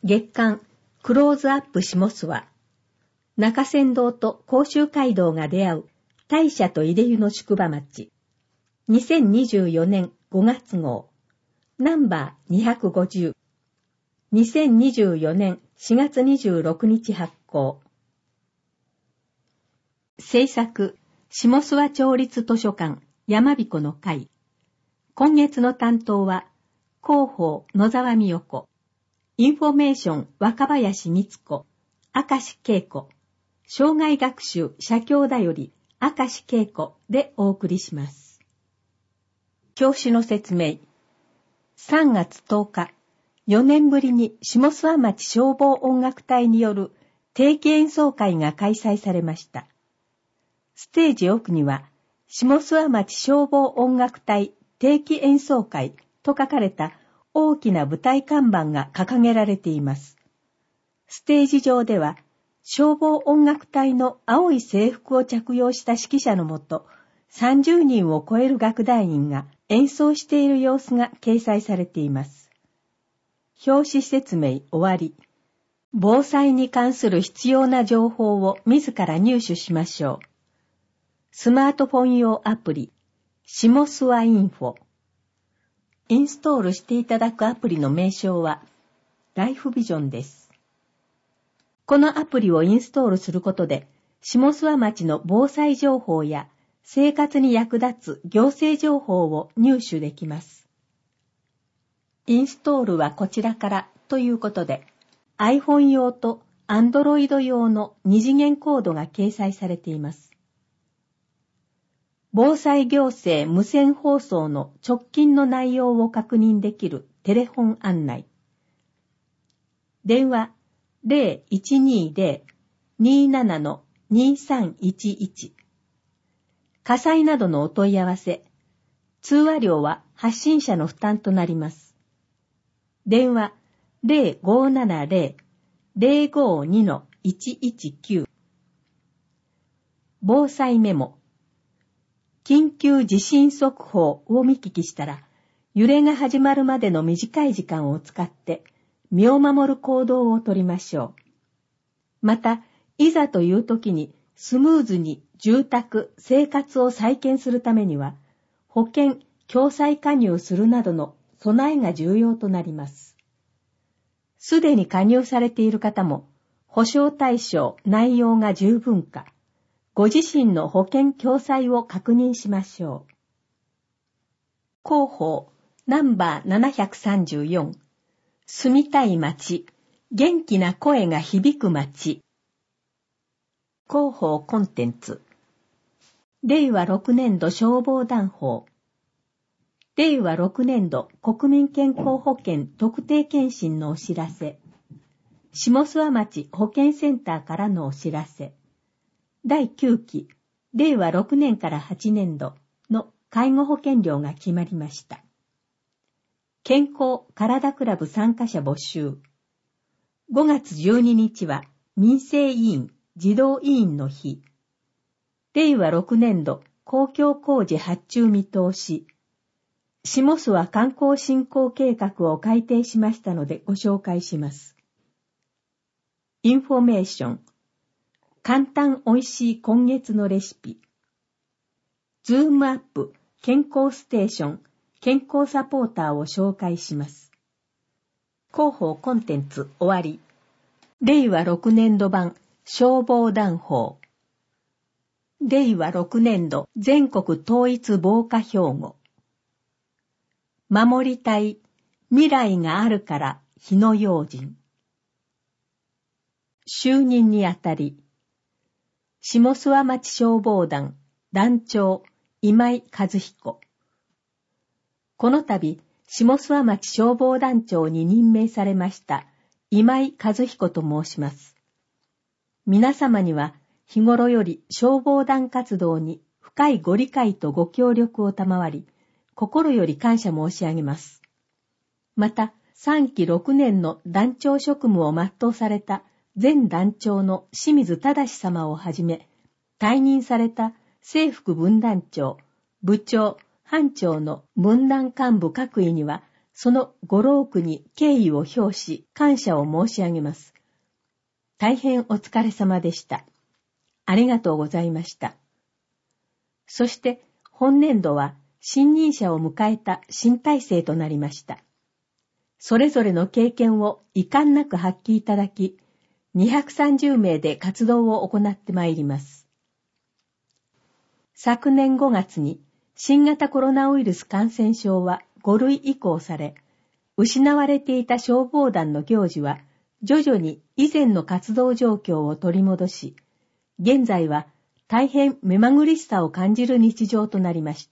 月刊クローズアップ下諏訪。中山道と甲州街道が出会う大社と井出湯の宿場町。2024年5月号。ナンバー250。2024年4月26日発行。制作、下諏訪町立図書館山彦の会。今月の担当は、広報野沢美代子。インフォメーション若林光子、明石恵子、障害学習社協だより明石恵子でお送りします。教師の説明。3月10日、4年ぶりに下諏訪町消防音楽隊による定期演奏会が開催されました。ステージ奥には、下諏訪町消防音楽隊定期演奏会と書かれた大きな舞台看板が掲げられています。ステージ上では、消防音楽隊の青い制服を着用した指揮者のもと、30人を超える楽団員が演奏している様子が掲載されています。表紙説明終わり。防災に関する必要な情報を自ら入手しましょう。スマートフォン用アプリ、下諏訪インフォ。インストールしていただくアプリの名称は、ライフビジョンです。このアプリをインストールすることで、下諏訪町の防災情報や生活に役立つ行政情報を入手できます。インストールはこちらからということで、iPhone 用と Android 用の二次元コードが掲載されています。防災行政無線放送の直近の内容を確認できるテレフォン案内。電話 0120-27-2311。火災などのお問い合わせ。通話料は発信者の負担となります。電話 0570-052-119。防災メモ。緊急地震速報を見聞きしたら、揺れが始まるまでの短い時間を使って身を守る行動をとりましょう。また、いざという時にスムーズに住宅、生活を再建するためには、保険、共済加入するなどの備えが重要となります。すでに加入されている方も、保証対象、内容が十分か、ご自身の保険共済を確認しましょう。広報ナンバー734。住みたい町、元気な声が響く町。広報コンテンツ。令和6年度消防団法。令和6年度国民健康保険特定健診のお知らせ。下諏訪町保健センターからのお知らせ。第9期、令和6年から8年度の介護保険料が決まりました。健康体クラブ参加者募集。5月12日は民生委員、児童委員の日。令和6年度公共工事発注見通し。下諏訪観光振興計画を改定しましたのでご紹介します。インフォメーション。簡単おいしい今月のレシピ。ズームアップ健康ステーション健康サポーターを紹介します。広報コンテンツ終わり。令和6年度版消防団法。令和6年度全国統一防火標語。守りたい未来があるから火の用心。就任にあたり、下諏訪町消防団団長今井和彦。この度、下諏訪町消防団長に任命されました今井和彦と申します。皆様には日頃より消防団活動に深いご理解とご協力を賜り、心より感謝申し上げます。また、3期6年の団長職務を全うされた前団長の清水忠様をはじめ、退任された制服分団長、部長、班長の分団幹部各位には、 そのご労苦に敬意を表し感謝を申し上げます。大変お疲れ様でした。ありがとうございました。そして本年度は新任者を迎えた新体制となりました。それぞれの経験を遺憾なく発揮いただき、230名で活動を行ってまいります。昨年5月に新型コロナウイルス感染症は5類移行され、失われていた消防団の行事は徐々に以前の活動状況を取り戻し、現在は大変目まぐるしさを感じる日常となりました。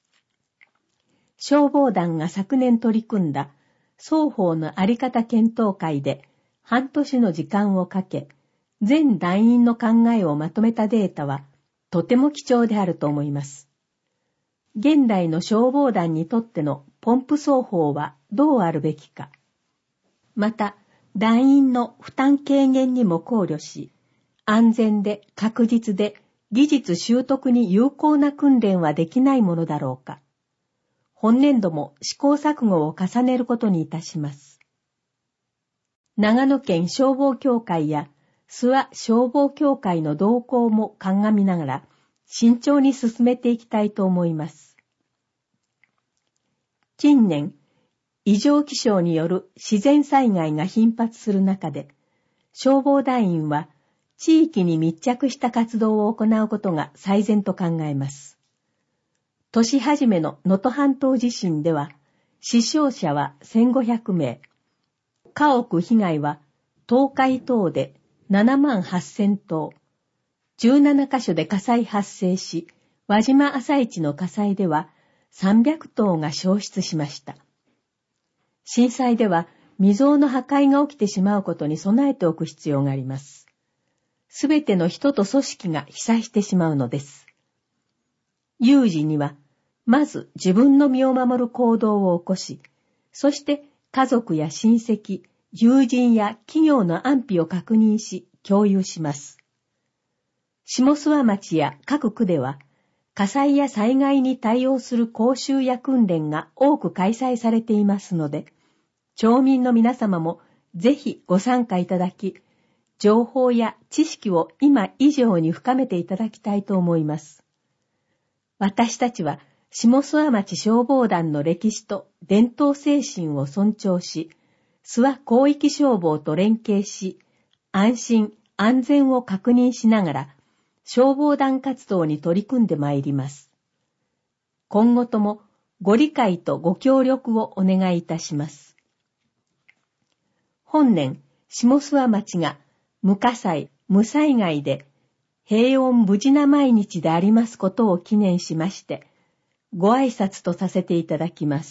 消防団が昨年取り組んだ双方のあり方検討会で半年の時間をかけ、全団員の考えをまとめたデータはとても貴重であると思います。現代の消防団にとってのポンプ奏法はどうあるべきか。また、団員の負担軽減にも考慮し、安全で確実で技術習得に有効な訓練はできないものだろうか。本年度も試行錯誤を重ねることにいたします。長野県消防協会や諏訪消防協会の動向も鑑みながら慎重に進めていきたいと思います。近年、異常気象による自然災害が頻発する中で、消防団員は地域に密着した活動を行うことが最善と考えます。年始めの能登半島地震では、死傷者は1500名、家屋被害は倒壊等で7万8000棟、17カ所で火災発生し、輪島朝市の火災では300棟が焼失しました。震災では未曾有の破壊が起きてしまうことに備えておく必要があります。すべての人と組織が被災してしまうのです。有事には、まず自分の身を守る行動を起こし、そして家族や親戚、友人や企業の安否を確認し、共有します。下諏訪町や各区では、火災や災害に対応する講習や訓練が多く開催されていますので、町民の皆様もぜひご参加いただき、情報や知識を今以上に深めていただきたいと思います。私たちは下諏訪町消防団の歴史と伝統精神を尊重し、諏訪広域消防と連携し、安心安全を確認しながら消防団活動に取り組んでまいります。今後ともご理解とご協力をお願いいたします。本年、下諏訪町が無火災、無災害で平穏無事な毎日でありますことを記念しまして、ご挨拶とさせていただきます。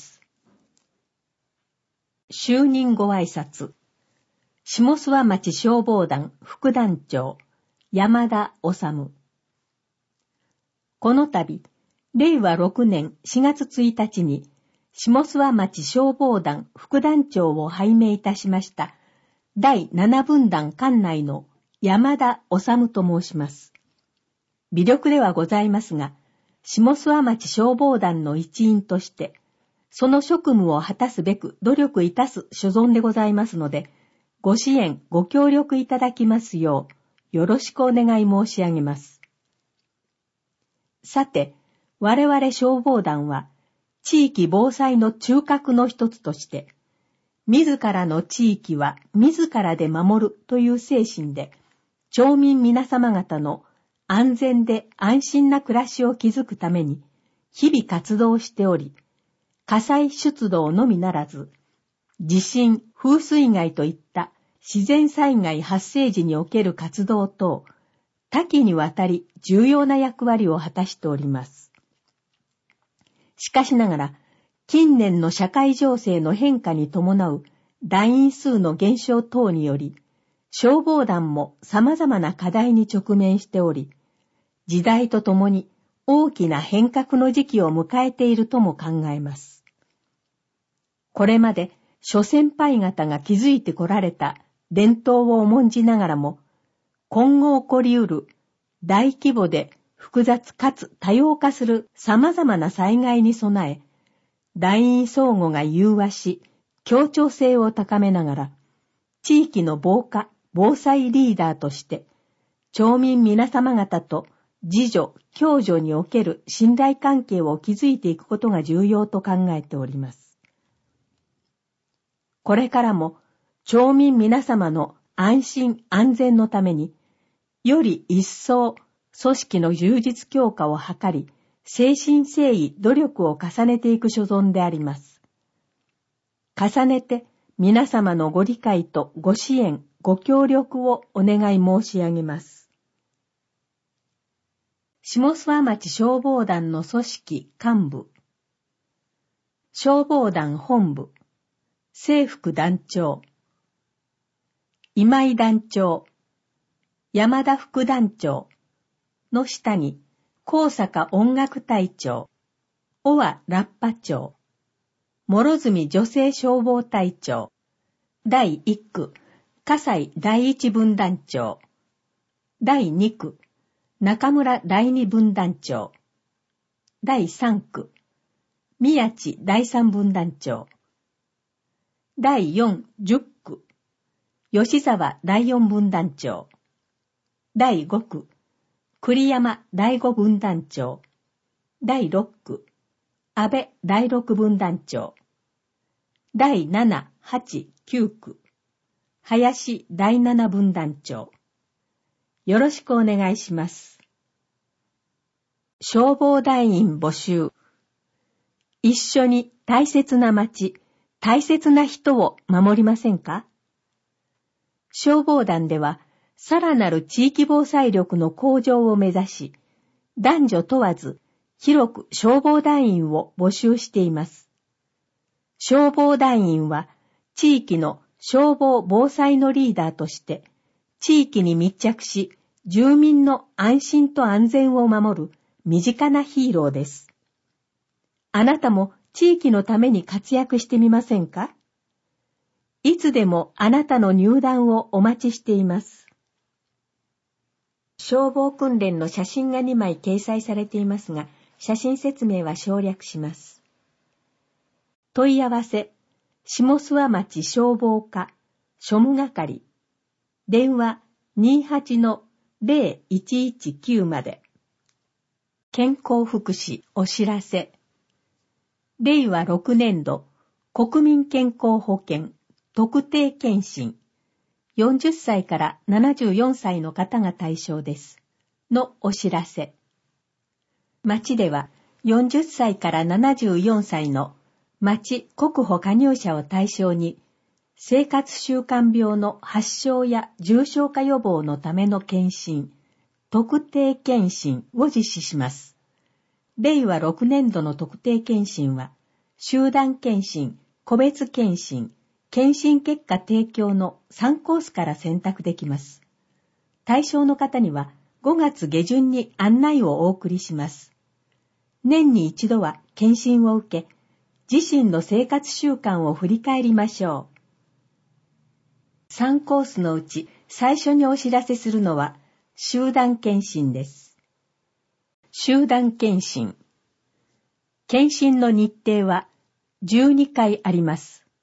就任ご挨拶。下諏訪町消防団副団長、山田治。この度、令和6年4月1日に、下諏訪町消防団副団長を拝命いたしました、第7分団管内の山田治と申します。微力ではございますが、下諏訪町消防団の一員として、その職務を果たすべく努力いたす所存でございますので、ご支援、ご協力いただきますよう、よろしくお願い申し上げます。さて、我々消防団は、地域防災の中核の一つとして、自らの地域は自らで守るという精神で、町民皆様方の安全で安心な暮らしを築くために、日々活動しており、火災出動のみならず、地震、風水害といった自然災害発生時における活動等、多岐にわたり重要な役割を果たしております。しかしながら、近年の社会情勢の変化に伴う団員数の減少等により、消防団も様々な課題に直面しており、時代とともに大きな変革の時期を迎えているとも考えます。これまで諸先輩方が築いてこられた伝統を重んじながらも、今後起こりうる大規模で複雑かつ多様化する様々な災害に備え、 団員相互が融和し、協調性を高めながら、地域の防火・防災リーダーとして、町民皆様方と自助・共助における信頼関係を築いていくことが重要と考えております。これからも、町民皆様の安心・安全のために、より一層組織の充実強化を図り、誠心誠意努力を重ねていく所存であります。重ねて皆様のご理解とご支援、ご協力をお願い申し上げます。下諏訪町消防団の組織幹部、消防団本部、制服団長、今井団長、山田副団長の下に、高坂音楽隊長、小和ラッパ長、諸角女性消防隊長、第1区、葛西第一分団長、第2区、中村第二分団長、第3区、宮地第三分団長、第4、10区、吉沢第四分団長、第5区、栗山第五分団長、第6区、安倍第六分団長、第7、8、9区、林第七分団長。よろしくお願いします。消防団員募集。一緒に大切な町、大切な人を守りませんか？消防団では、さらなる地域防災力の向上を目指し、男女問わず広く消防団員を募集しています。消防団員は地域の消防防災のリーダーとして、地域に密着し、住民の安心と安全を守る身近なヒーローです。あなたも地域のために活躍してみませんか？いつでもあなたの入団をお待ちしています。消防訓練の写真が2枚掲載されていますが、写真説明は省略します。問い合わせ、下諏訪町消防課、庶務係、電話 28-0119 まで。健康福祉お知らせ。令和6年度国民健康保険特定健診40歳から74歳の方が対象です。のお知らせ。町では40歳から74歳の町国保加入者を対象に、生活習慣病の発症や重症化予防のための検診、特定健診を実施します。令和6年度の特定健診は、集団健診、個別健診、検診結果提供の3コースから選択できます。対象の方には5月下旬に案内をお送りします。年に一度は検診を受け、自身の生活習慣を振り返りましょう。3コースのうち最初にお知らせするのは集団検診です。集団検診。検診の日程は12回あります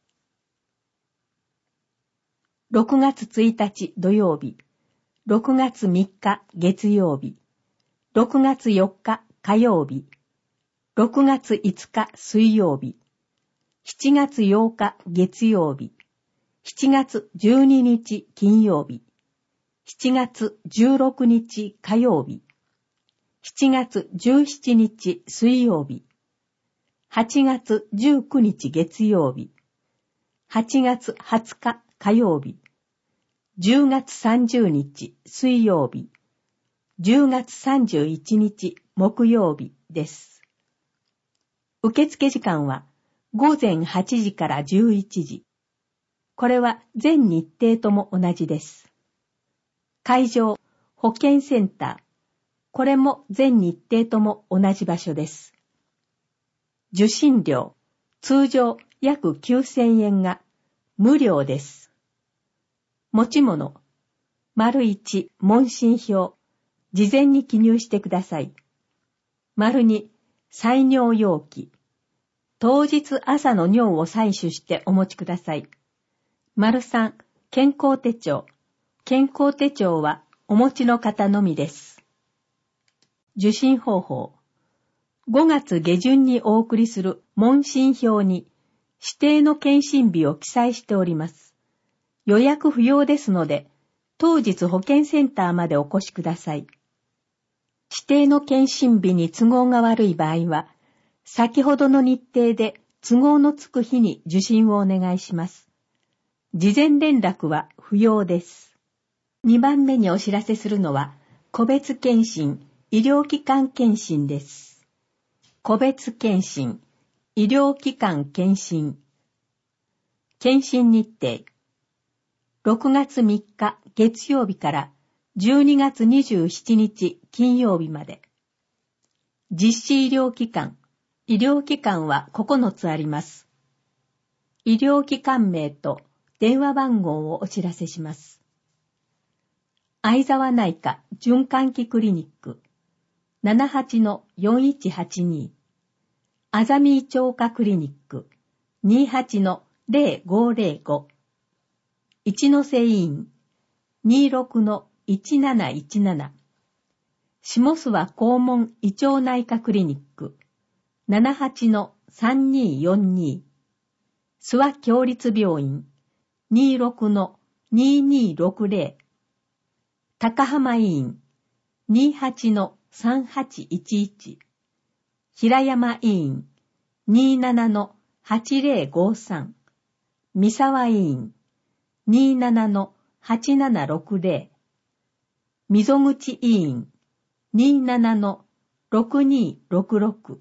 。6月1日土曜日、6月3日月曜日、6月4日火曜日、6月5日水曜日、7月8日月曜日、7月12日金曜日、7月16日火曜日、7月17日水曜日、8月19日月曜日、8月20日火曜日、10月30日水曜日、10月31日木曜日です。受付時間は午前8時から11時。これは全日程とも同じです。会場、保健センター。これも全日程とも同じ場所です。受診料、通常約9000円が無料です。持ち物、1、問診票、事前に記入してください。2、採尿容器、 当日朝の尿を採取してお持ちください。3、健康手帳。健康手帳はお持ちの方のみです。受診方法。5月下旬にお送りする問診票に指定の検診日を記載しております。予約不要ですので、当日保健センターまでお越しください。指定の検診日に都合が悪い場合は、先ほどの日程で都合のつく日に受診をお願いします。事前連絡は不要です。2番目にお知らせするのは、個別検診、医療機関検診です。個別検診、医療機関検診。検診日程。6月3日月曜日から12月27日金曜日まで。実施医療機関。医療機関は9つあります。医療機関名と電話番号をお知らせします。相沢内科循環器クリニック 78-4182 あざみ胃腸科クリニック 28-0505 一ノ瀬医院 26-1717 下諏訪肛門胃腸内科クリニック 78-3242 諏訪協立病院 26-2260 高浜医院 28-3811 平山医院 27-8053 三沢医院 27-8760 溝口医院 27-6266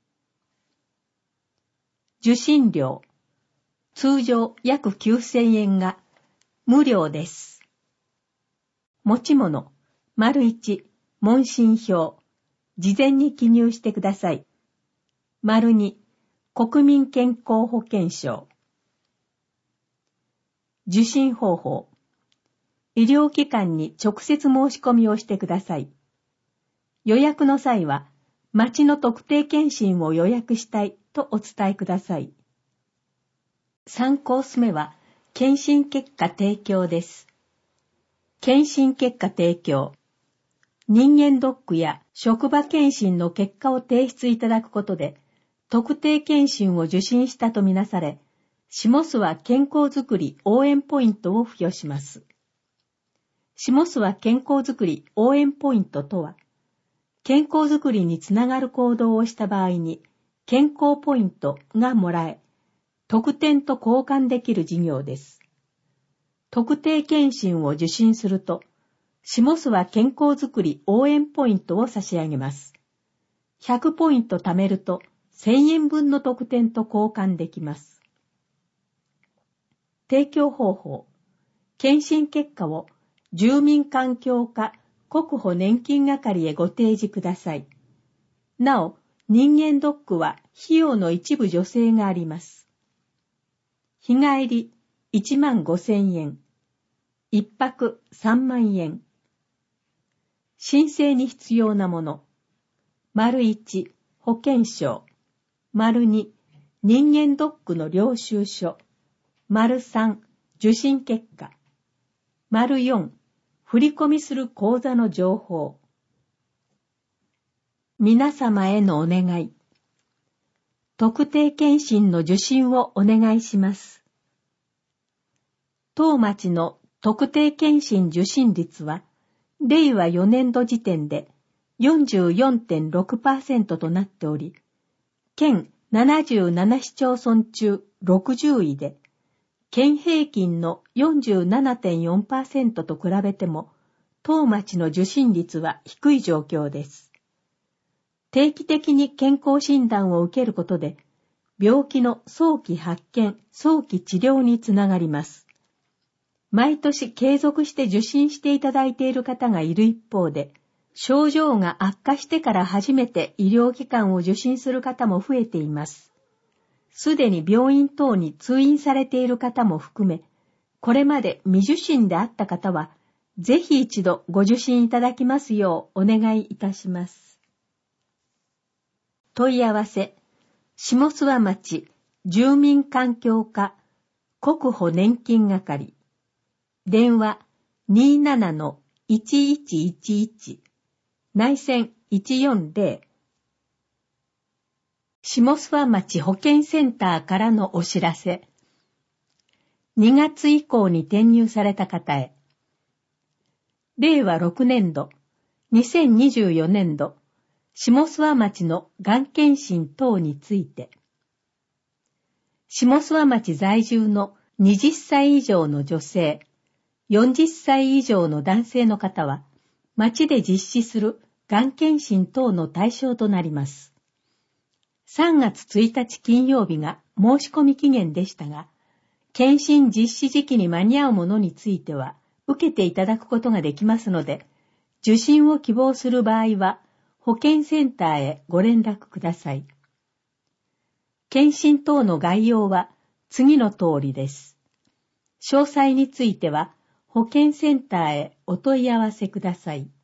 受診料通常約9000円が無料です。持ち物、1、問診票、事前に記入してください。2、国民健康保険証。受診方法、医療機関に直接申し込みをしてください。予約の際は、町の特定検診を予約したいとお伝えください。3コース目は、検診結果提供です。検診結果提供。人間ドックや職場検診の結果を提出いただくことで、特定検診を受診したとみなされ、下諏訪健康づくり応援ポイントを付与します。下諏訪健康づくり応援ポイントとは、健康づくりにつながる行動をした場合に、健康ポイントがもらえ、特典と交換できる事業です。特定検診を受診すると、下諏訪健康づくり応援ポイントを差し上げます。100ポイント貯めると、1000円分の特典と交換できます。提供方法。検診結果を住民環境課国保年金係へご提示ください。なお、人間ドックは費用の一部助成があります。日帰り15,000円。一泊3万円。申請に必要なもの。1、保険証。2、人間ドックの領収書。3、受診結果。4、振り込みする口座の情報。皆様へのお願い。特定検診の受診をお願いします。当町の特定検診受診率は、令和4年度時点で 44.6% となっており、県77市町村中60位で、県平均の 47.4% と比べても、当町の受診率は低い状況です。定期的に健康診断を受けることで、病気の早期発見、早期治療につながります。毎年継続して受診していただいている方がいる一方で、症状が悪化してから初めて医療機関を受診する方も増えています。すでに病院等に通院されている方も含め、これまで未受診であった方は、ぜひ一度ご受診いただきますようお願いいたします。問い合わせ下諏訪町住民環境課国保年金係電話 27-1111 内線140下諏訪町保健センターからのお知らせ。2月以降に転入された方へ。令和6年度、2024年度、下諏訪町のがん検診等について。下諏訪町在住の20歳以上の女性、40歳以上の男性の方は、町で実施するがん検診等の対象となります。3月1日金曜日が申し込み期限でしたが、検診実施時期に間に合うものについては、受けていただくことができますので、受診を希望する場合は、保健センターへご連絡ください。検診等の概要は次の通りです。詳細については、保健センターへお問い合わせください。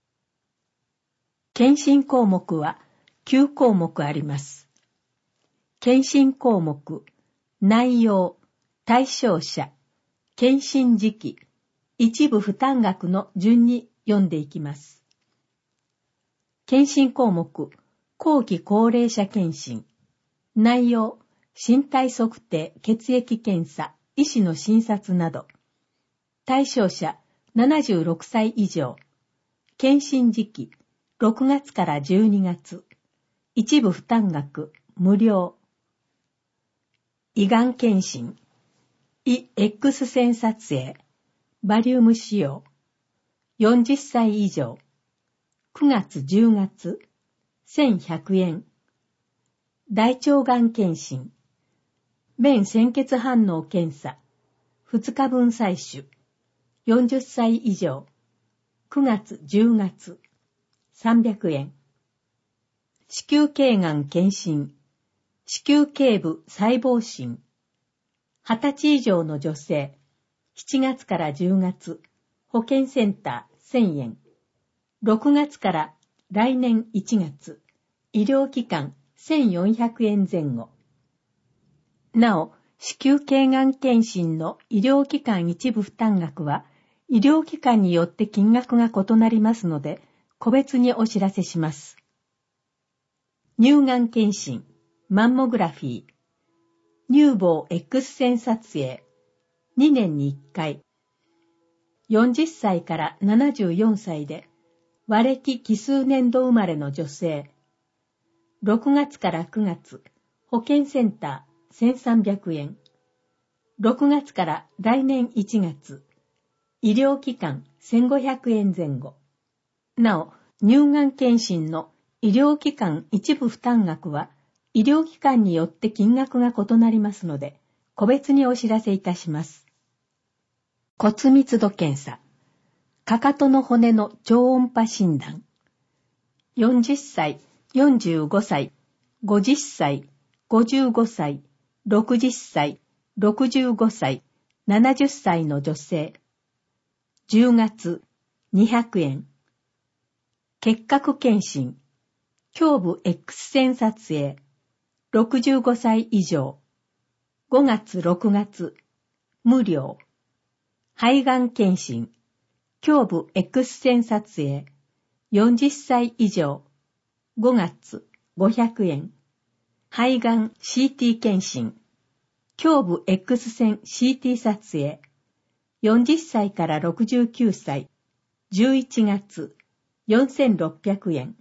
検診項目は9項目あります。検診項目、内容、対象者、検診時期、一部負担額の順に読んでいきます。検診項目、後期高齢者検診。内容、身体測定、血液検査、医師の診察など。対象者、76歳以上。検診時期、6月から12月。一部負担額、無料。胃がん検診。胃 X 線撮影。バリウム使用。40歳以上。9月10月。1100円。大腸がん検診。便潜血反応検査。2日分採取。40歳以上。9月10月。300円。子宮頸がん検診。子宮頸部細胞診。20歳以上の女性。7月から10月。保健センター1000円。6月から来年1月。医療機関1400円前後。なお、子宮頸がん検診の医療機関一部負担額は、医療機関によって金額が異なりますので、個別にお知らせします。乳がん検診、マンモグラフィー、乳房 X 線撮影、2年に1回。40歳から74歳で、和暦奇数年度生まれの女性。6月から9月、保健センター1300円。6月から来年1月、医療機関1500円前後。なお、乳がん検診の医療機関一部負担額は、医療機関によって金額が異なりますので、個別にお知らせいたします。骨密度検査。かかとの骨の超音波診断。40歳、45歳、50歳、55歳、60歳、65歳、70歳の女性。10月、200円。結核検診。胸部 X 線撮影。65歳以上。5月、6月。無料。肺がん検診。胸部 X 線撮影。40歳以上。5月、500円。肺がん CT 検診。胸部 X 線 CT 撮影。40歳から69歳。11月、4600円。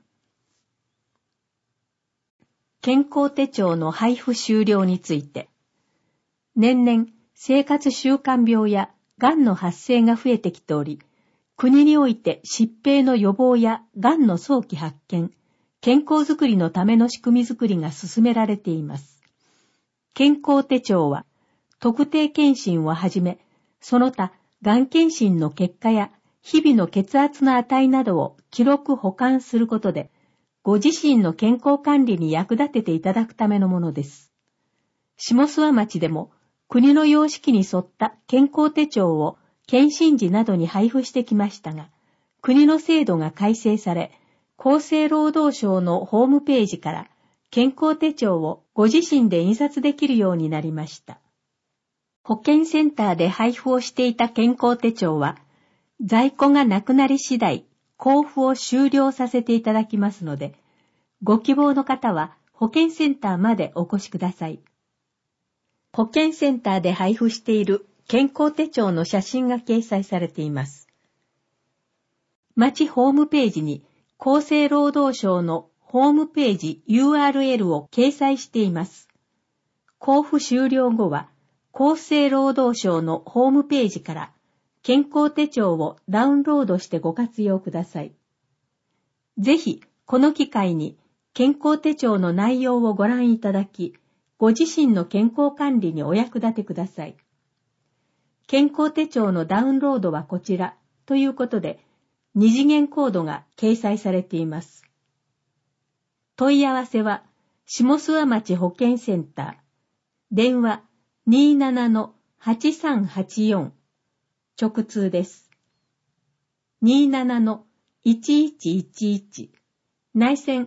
健康手帳の配布終了について。年々、生活習慣病やがんの発生が増えてきており、国において疾病の予防やがんの早期発見、健康づくりのための仕組みづくりが進められています。健康手帳は、特定健診をはじめ、その他、がん検診の結果や日々の血圧の値などを記録保管することで、ご自身の健康管理に役立てていただくためのものです。下諏訪町でも、国の様式に沿った健康手帳を検診時などに配布してきましたが、国の制度が改正され、厚生労働省のホームページから健康手帳をご自身で印刷できるようになりました。保健センターで配布をしていた健康手帳は、在庫がなくなり次第、交付を終了させていただきますので、ご希望の方は保健センターまでお越しください。保健センターで配布している健康手帳の写真が掲載されています。町ホームページに厚生労働省のホームページ URL を掲載しています。交付終了後は厚生労働省のホームページから健康手帳をダウンロードしてご活用ください。ぜひこの機会に健康手帳の内容をご覧いただき、ご自身の健康管理にお役立てください。健康手帳のダウンロードはこちらということで、二次元コードが掲載されています。問い合わせは、下諏訪町保健センター、電話 27-8384、直通です。27-1111、内線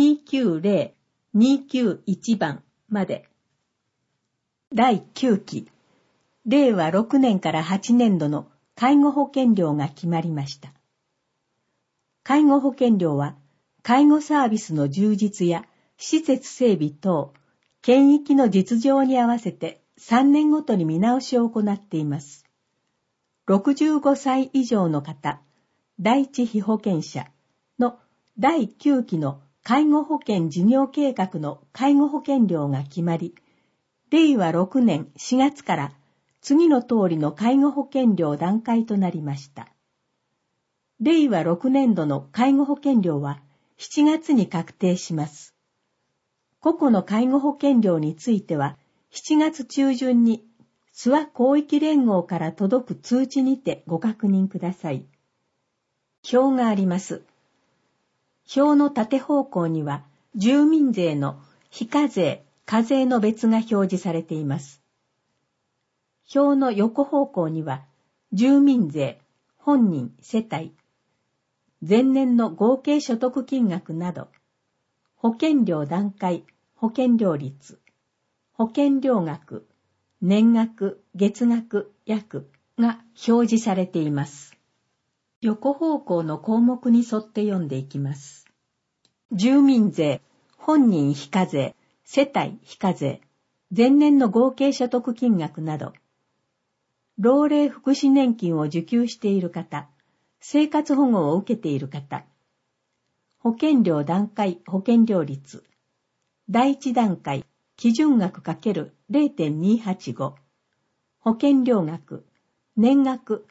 290-291番まで。第9期、令和6年から8年度の介護保険料が決まりました。介護保険料は、介護サービスの充実や施設整備等、県域の実情に合わせて3年ごとに見直しを行っています。65歳以上の方、第一被保険者の第9期の介護保険事業計画の介護保険料が決まり、令和6年4月から次の通りの介護保険料段階となりました。令和6年度の介護保険料は7月に確定します。個々の介護保険料については、7月中旬に諏訪広域連合から届く通知にてご確認ください。表があります。表の縦方向には住民税の非課税、課税の別が表示されています。表の横方向には住民税、本人、世帯、前年の合計所得金額など、保険料段階、保険料率、保険料額、年額、月額、約が表示されています。横方向の項目に沿って読んでいきます。住民税、本人非課税、世帯非課税、前年の合計所得金額など、老齢福祉年金を受給している方、生活保護を受けている方、保険料段階保険料率、第一段階基準額 ×0.285、保険料額、年額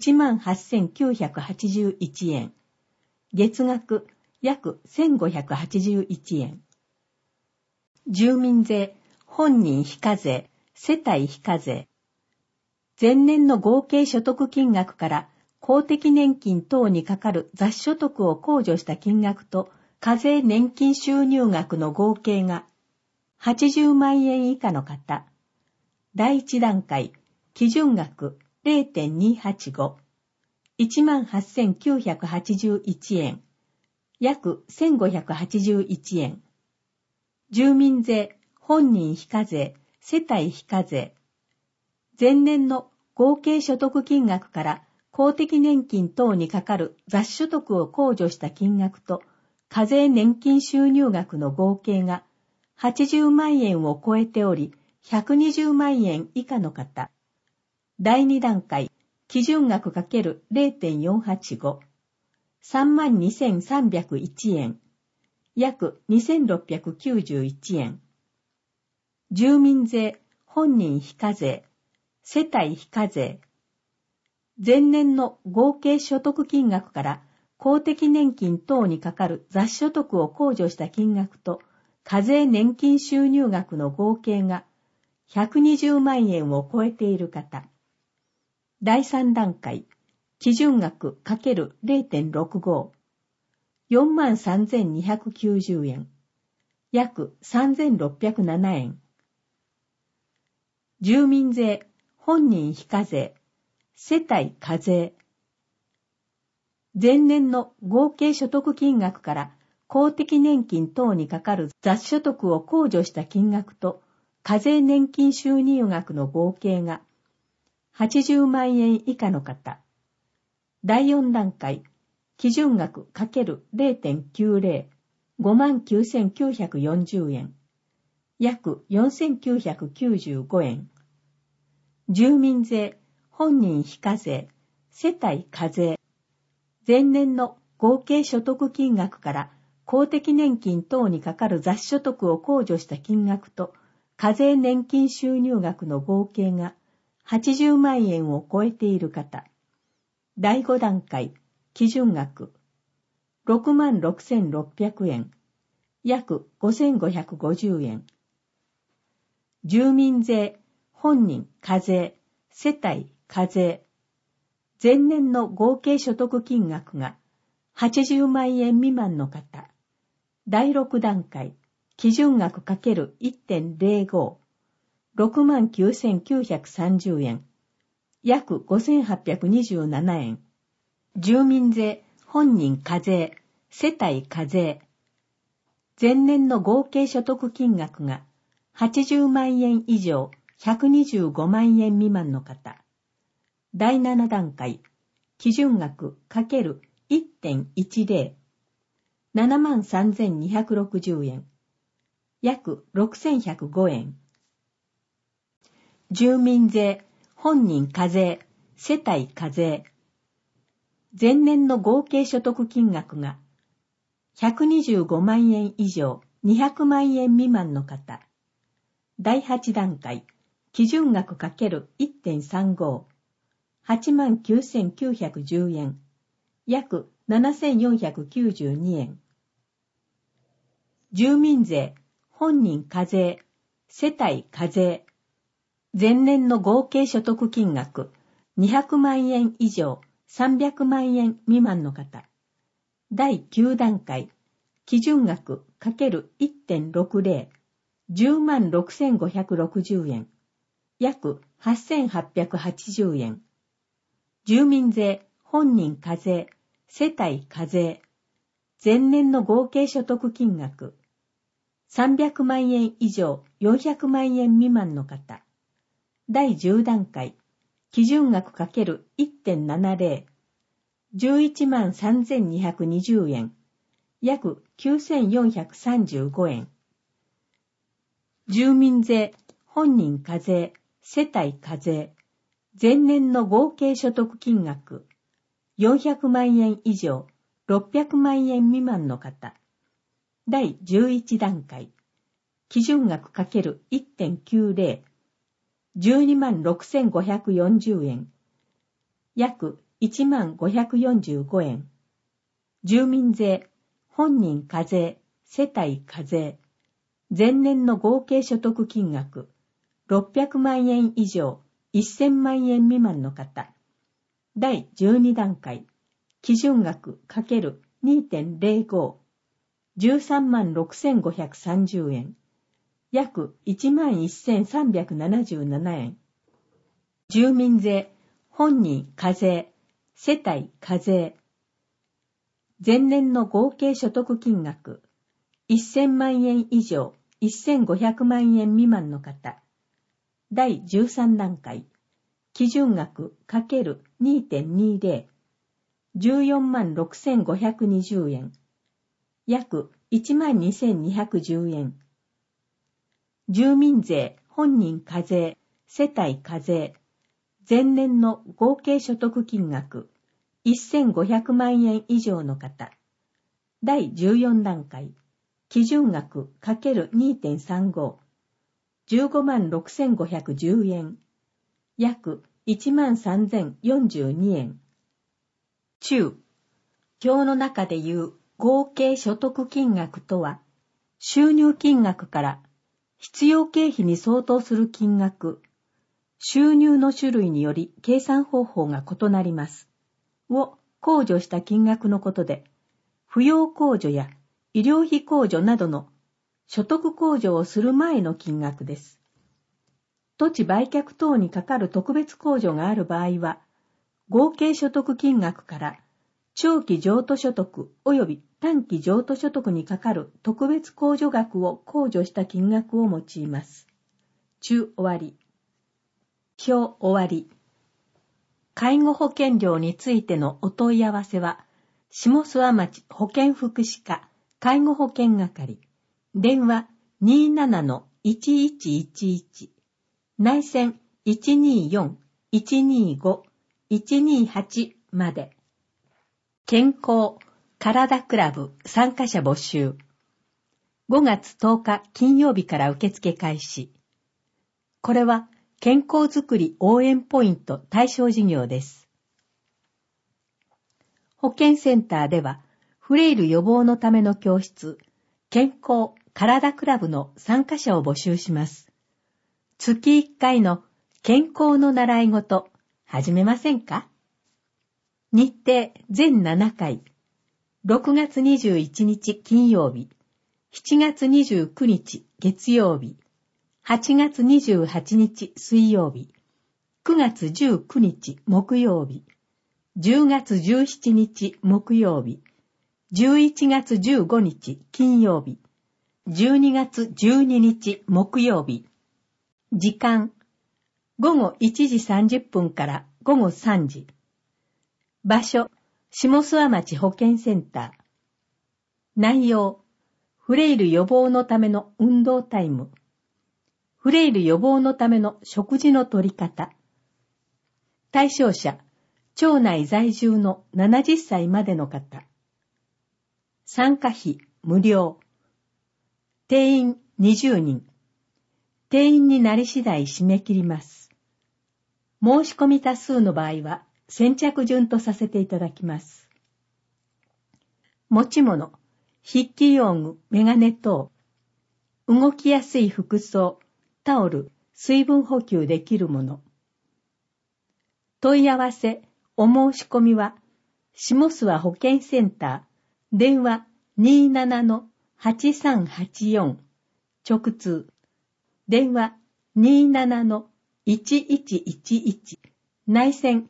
18,981 円、月額約1,581円。住民税、本人非課税、世帯非課税、前年の合計所得金額から公的年金等にかかる雑所得を控除した金額と課税年金収入額の合計が80万円以下の方、第一段階基準額 0.285、18,981 円、約1,581円。住民税、本人非課税、世帯非課税、前年の合計所得金額から公的年金等にかかる雑所得を控除した金額と課税年金収入額の合計が80万円を超えており120万円以下の方、第2段階基準額 ×0.485、32,301 円、約2,691円。住民税、本人非課税、世帯非課税、前年の合計所得金額から公的年金等にかかる雑所得を控除した金額と課税年金収入額の合計が120万円を超えている方、第3段階基準額 ×0.65、43,290 円、約3,607円。住民税、本人非課税、世帯課税。前年の合計所得金額から公的年金等にかかる雑所得を控除した金額と課税年金収入額の合計が80万円以下の方。第4段階、基準額 ×0.90、59,940 円。約4,995円。住民税、本人非課税、世帯課税。前年の合計所得金額から公的年金等にかかる雑所得を控除した金額と課税年金収入額の合計が80万円を超えている方。第5段階、基準額。66,600 円。約5,550円。住民税、本人課税、世帯課税。前年の合計所得金額が80万円未満の方。第6段階、基準額 ×1.05、69,930 円。約5,827円。住民税、本人課税、世帯課税。前年の合計所得金額が80万円以上125万円未満の方。第7段階、基準額 ×1.10、73,260 円。約6,105円。住民税、本人課税、世帯課税。前年の合計所得金額が125万円以上200万円未満の方。第8段階、基準額 ×1.35、89,910 円。約7,492円。住民税、本人課税、世帯課税。前年の合計所得金額200万円以上300万円未満の方。第9段階、基準額 ×1.60、106,560 円。約8,880円。住民税、本人課税、世帯課税。前年の合計所得金額300万円以上400万円未満の方。第10段階、基準額 ×1.70、113,220 円。約9,435円。住民税、本人課税、世帯課税。前年の合計所得金額400万円以上600万円未満の方。第11段階、基準額 ×1.90、126,540 円。約10,545円。住民税、本人課税、世帯課税。前年の合計所得金額600万円以上1000万円未満の方。第12段階、基準額 ×2.05、136,530 円。約11,377 円。住民税、本人課税、世帯課税。前年の合計所得金額1000万円以上1500万円未満の方。第13段階、基準額 ×2.20、146,520 円。約12,210円。住民税、本人課税、世帯課税。前年の合計所得金額1500万円以上の方。第14段階、基準額 ×2.35、156,510 円。約13,042円。中、表の中でいう合計所得金額とは、収入金額から必要経費に相当する金額、収入の種類により計算方法が異なります。を控除した金額のことで、扶養控除や医療費控除などの所得控除をする前の金額です。土地売却等にかかる特別控除がある場合は、合計所得金額から長期譲渡所得及び短期譲渡所得にかかる特別控除額を控除した金額を用います。中終わり。表終わり。介護保険料についてのお問い合わせは、下諏訪町保健福祉課介護保険係、電話 27-1111、内線 124-125-128 まで。健康体クラブ参加者募集。5月10日金曜日から受付開始。これは健康づくり応援ポイント対象事業です。保健センターでは、フレイル予防のための教室、健康体クラブの参加者を募集します。月1回の健康の習い事、始めませんか？日程全7回。6月21日金曜日、7月29日月曜日、8月28日水曜日、9月19日木曜日、10月17日木曜日、11月15日金曜日、12月12日木曜日。時間、午後1時30分から午後3時。場所、下諏訪町保健センター。内容、フレイル予防のための運動タイム。フレイル予防のための食事の取り方。対象者、町内在住の70歳までの方。参加費無料。定員20人。定員になり次第締め切ります。申し込み多数の場合は先着順とさせていただきます。持ち物、筆記用具、メガネ等。動きやすい服装、タオル、水分補給できるもの。問い合わせ、お申し込みは、下諏訪保健センター、電話 27-8384、直通、電話 27-1111、内線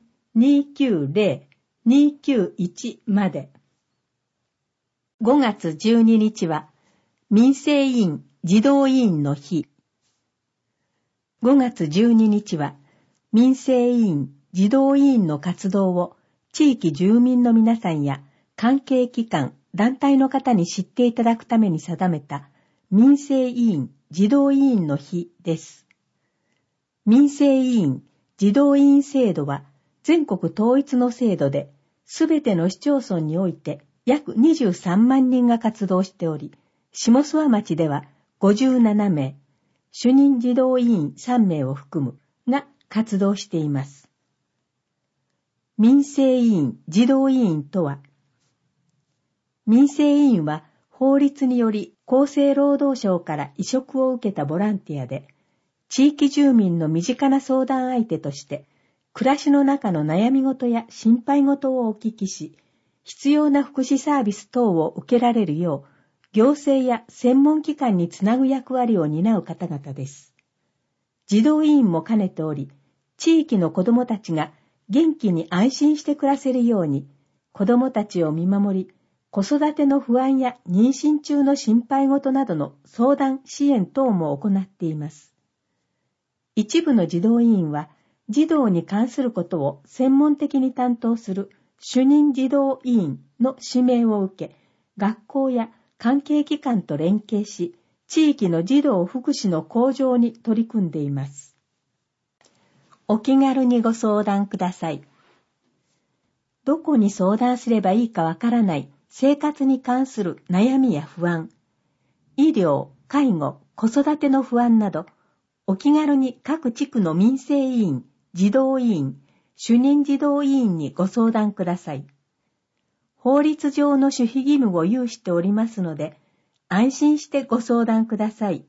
290-291まで。5月12日は、民生委員児童委員の日。5月12日は、民生委員児童委員の活動を地域住民の皆さんや関係機関、団体の方に知っていただくために定めた民生委員児童委員の日です。民生委員児童委員制度は全国統一の制度で、すべての市町村において約23万人が活動しており、下諏訪町では57名、主任児童委員3名を含むが活動しています。民生委員児童委員とは、民生委員は法律により厚生労働省から委嘱を受けたボランティアで、地域住民の身近な相談相手として、暮らしの中の悩み事や心配事をお聞きし、必要な福祉サービス等を受けられるよう、行政や専門機関につなぐ役割を担う方々です。児童委員も兼ねており、地域の子どもたちが元気に安心して暮らせるように、子どもたちを見守り、子育ての不安や妊娠中の心配事などの相談支援等も行っています。一部の児童委員は、児童に関することを専門的に担当する主任児童委員の指名を受け、学校や関係機関と連携し、地域の児童福祉の向上に取り組んでいます。お気軽にご相談ください。どこに相談すればいいかわからない生活に関する悩みや不安、医療、介護、子育ての不安など、お気軽に各地区の民生委員、児童委員、主任児童委員にご相談ください。法律上の守秘義務を有しておりますので、安心してご相談ください。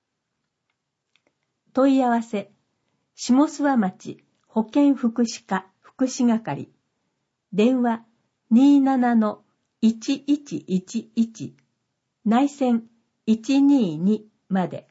問い合わせ、下諏訪町保健福祉課福祉係、電話 27-1111、内線122まで。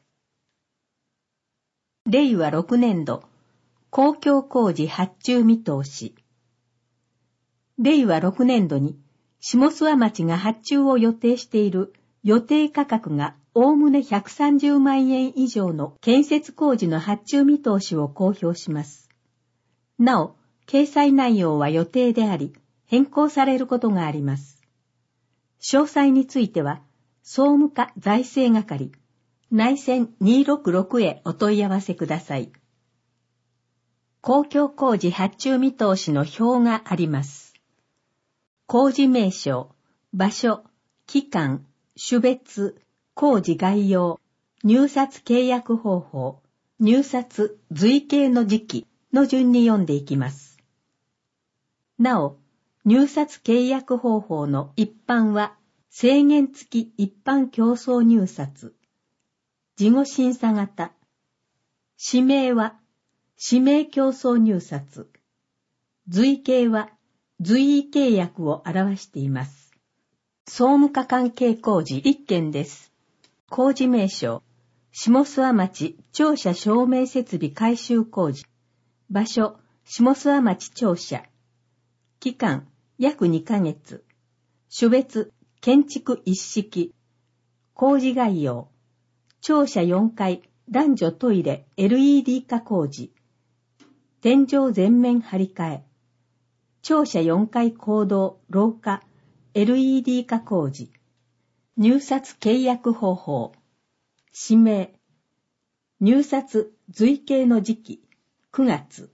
令和6年度公共工事発注見通し。 令和6年度に下諏訪町が発注を予定している予定価格がおおむね130万円以上の建設工事の発注見通しを公表します。なお、掲載内容は予定であり、変更されることがあります。詳細については、総務課財政係、内線266へお問い合わせください。公共工事発注見通しの表があります。工事名称、場所、期間、種別、工事概要、入札契約方法、入札随形の時期の順に読んでいきます。なお、入札契約方法の一般は、制限付き一般競争入札、事後審査型、指名は、指名競争入札、随形は、随意契約を表しています。総務課関係工事1件です。工事名称、下諏訪町庁舎照明設備改修工事。場所、下諏訪町庁舎。期間、約2ヶ月。種別、建築一式。工事概要。庁舎4階、男女トイレ LED 化工事。天井全面張り替え。庁舎4階講堂、廊下、LED 化工事。入札契約方法。指名。入札随形の時期。9月。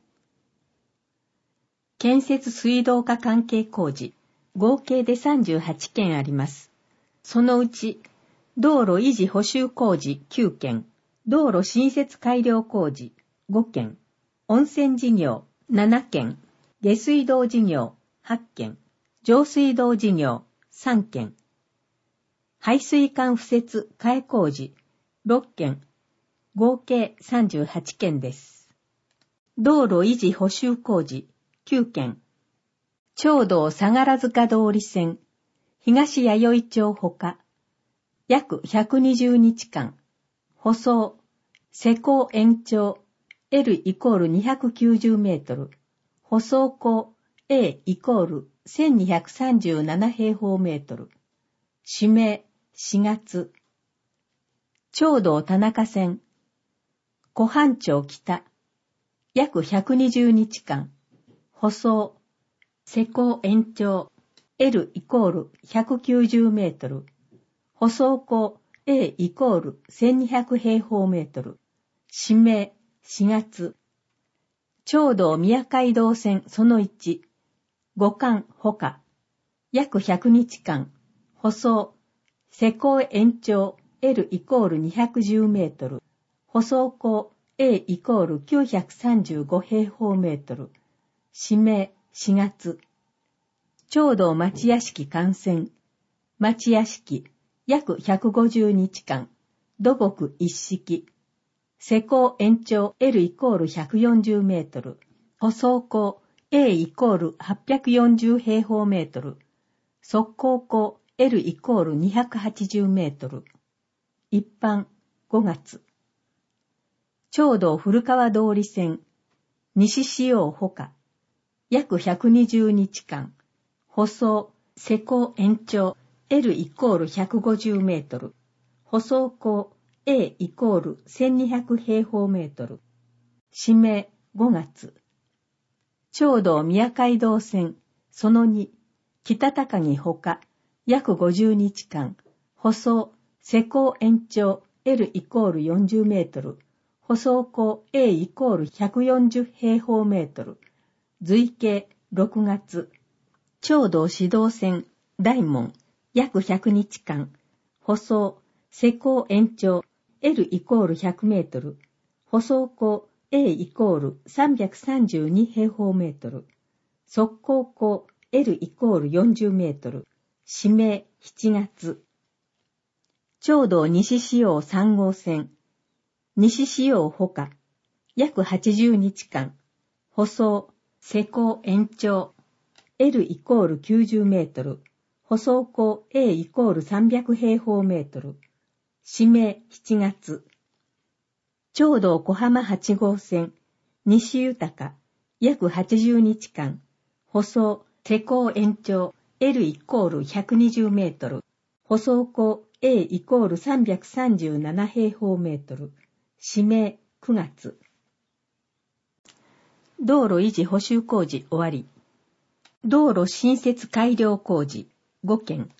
建設水道化関係工事。合計で38件あります。そのうち、道路維持補修工事9件。道路新設改良工事5件。温泉事業7件。下水道事業8件。上水道事業3件。排水管敷設替え工事6件。合計38件です。道路維持補修工事9件。町道相良塚通り線、東弥生町ほか、約120日間、舗装、施工延長 L=290 メートル、舗装工 A=1237 平方メートル、指名4月、町道田中線、湖畔町北、約120日間、舗装、施工延長 L=190 メートル、舗装工 A=1200 平方メートル、指名4月、町道宮街道線その1、五間ほか、約100日間、舗装、施工延長 L=210 メートル、舗装工 A=935 平方メートル、指名4月、町道町屋敷幹線、町屋敷、約150日間、土木一式、施工延長 L=140 メートル、舗装工 A=840 平方メートル、側溝工 L=280 メートル、一般5月、町道古川通り線、西四葉ほか、約120日間、舗装、施工延長 L=150 メートル、舗装工 A=1200 平方メートル、指名5月、町道宮街道線、その2、北高木ほか、約50日間、舗装、施工延長 L=40 メートル、舗装工 A=140 平方メートル、随形6月、町道市道線、大門、約100日間、舗装、施工延長 L=100 メートル、舗装工 A=332 平方メートル、側溝工 L=40 メートル、指名7月、町道西四葉3号線、西四葉ほか、約80日間、舗装、施工延長、L=90 メートル、舗装工 A=300 平方メートル、指名7月、町道小浜8号線、西豊、約80日間、舗装、 施工延長 L イコール120メートル、舗装工 A イコール337平方メートル、指名9月。道路維持補修工事終わり。道路新設改良工事5件。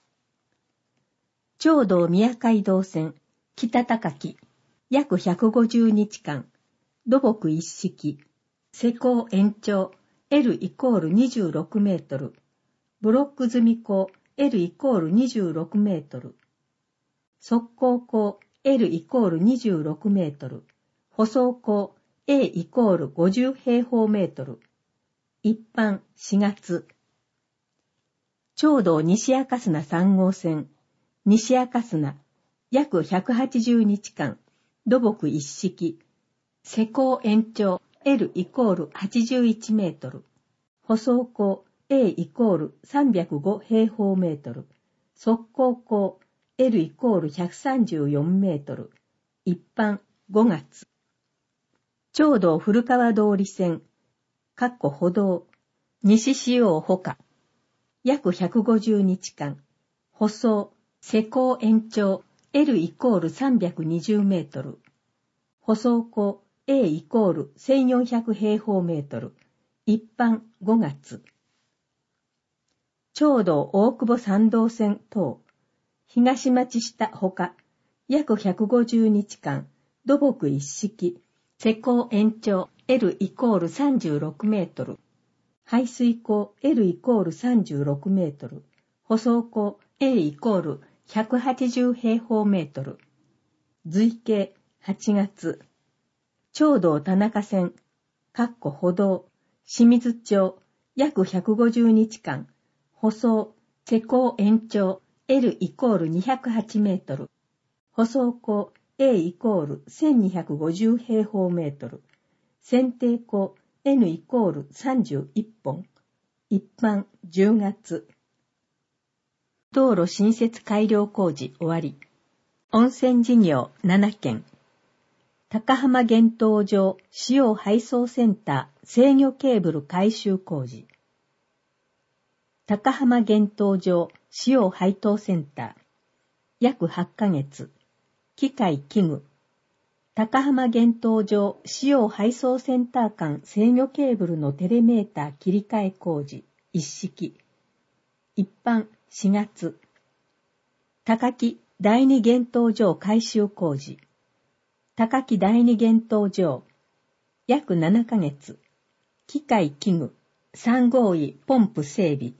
町道宮街道線北高木約150日間土木一式施工延長 L イコール26メートルブロック積み工 L イコール26メートル側溝工 L イコール26メートル舗装工 A イコール50平方メートル一般4月町道西赤砂3号線西赤砂約180日間土木一式施工延長 L イコール81メートル舗装工 A イコール305平方メートル側溝工 L イコール134メートル一般5月町道古川通り線歩道西四王ほか約150日間舗装施工延長 L イコール320メートル舗装工 A イコール1400平方メートル一般5月町道大久保参道線等東町下ほか約150日間土木一式施工延長 L イコール36メートル排水溝 L イコール36メートル舗装溝 A イコール180平方メートル随形8月町道田中線歩道清水町約150日間舗装施工延長 L イコール208メートル舗装溝 A イコール1250平方メートル剪定溝 N イコール31本一般10月道路新設改良工事終わり温泉事業7件高浜源頭場使用配送センター制御ケーブル改修工事高浜源頭場使用配当センター約8ヶ月機械器具高浜源頭場使用配送センター間制御ケーブルのテレメーター切り替え工事一式一般4月高木第二源頭場改修工事高木第二源頭場約7ヶ月機械器具3号位ポンプ整備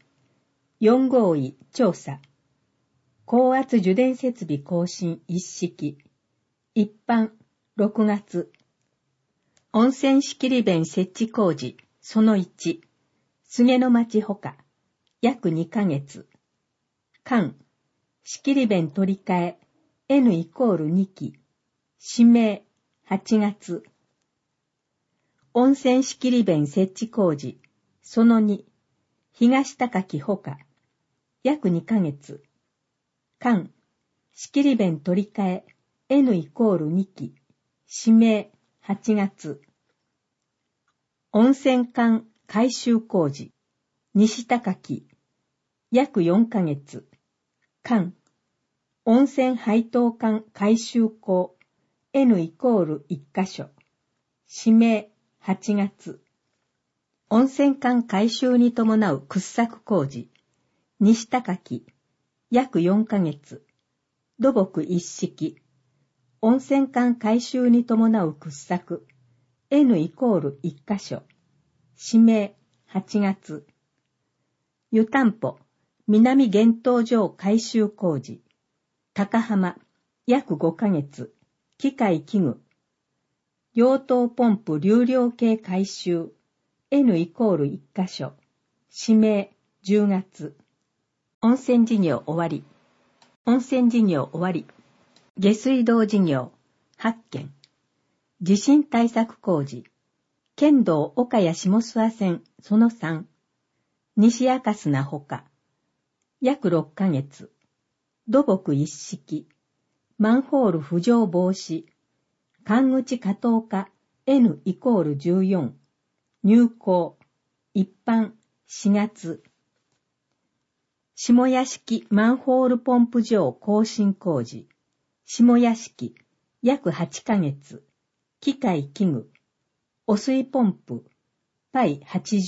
4号位調査高圧受電設備更新一式一般6月温泉仕切り弁設置工事その1菅の町ほか約2ヶ月間仕切り弁取り替え N イコール2期指名8月温泉仕切り弁設置工事その2東高木ほか約2ヶ月間仕切り弁取り替え N イコール2期指名8月温泉管改修工事西高木約4ヶ月間温泉配当管改修工 N イコール1箇所指名8月温泉管改修に伴う掘削工事西高木約4ヶ月土木一式温泉管改修に伴う掘削 N イコール1箇所指名8月湯たんぽ南源頭場改修工事高浜約5ヶ月機械器具溶頭ポンプ流量計改修 N イコール1箇所指名10月温泉事業終わり温泉事業終わり下水道事業8件地震対策工事県道岡谷下諏訪線その3西赤砂ほか約6ヶ月土木一式マンホール浮上防止管口加藤化 N イコール14入港一般 4月。下屋敷マンホールポンプ場更新工事。下屋敷、約8ヶ月。機械器具。汚水ポンプ。パイ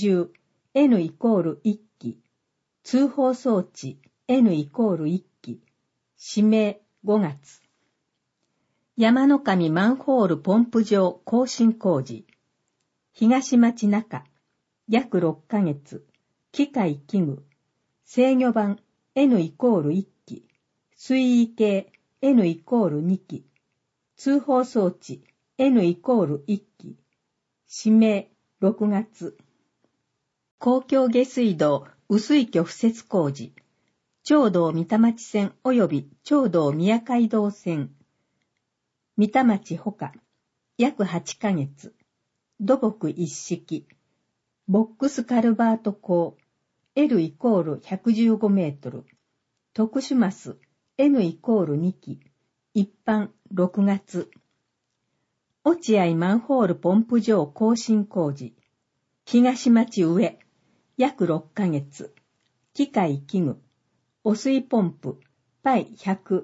80、N イコール1機。通報装置 N イコール1機。指名5月。山の上マンホールポンプ場更新工事。東町中、約6ヶ月。機械器具。制御盤 N イコール1機。水位計 N イコール2機。通報装置 N イコール1機。指名6月。公共下水道雨水渠敷設工事。町道三田町線及び町道宮街道線。三田町ほか。約8ヶ月。土木一式。ボックスカルバート鋼。L イコール115メートル。特殊マス N イコール2機。一般6月。落合マンホールポンプ場更新工事。東町上。約6ヶ月。機械器具。汚水ポンプ。パイ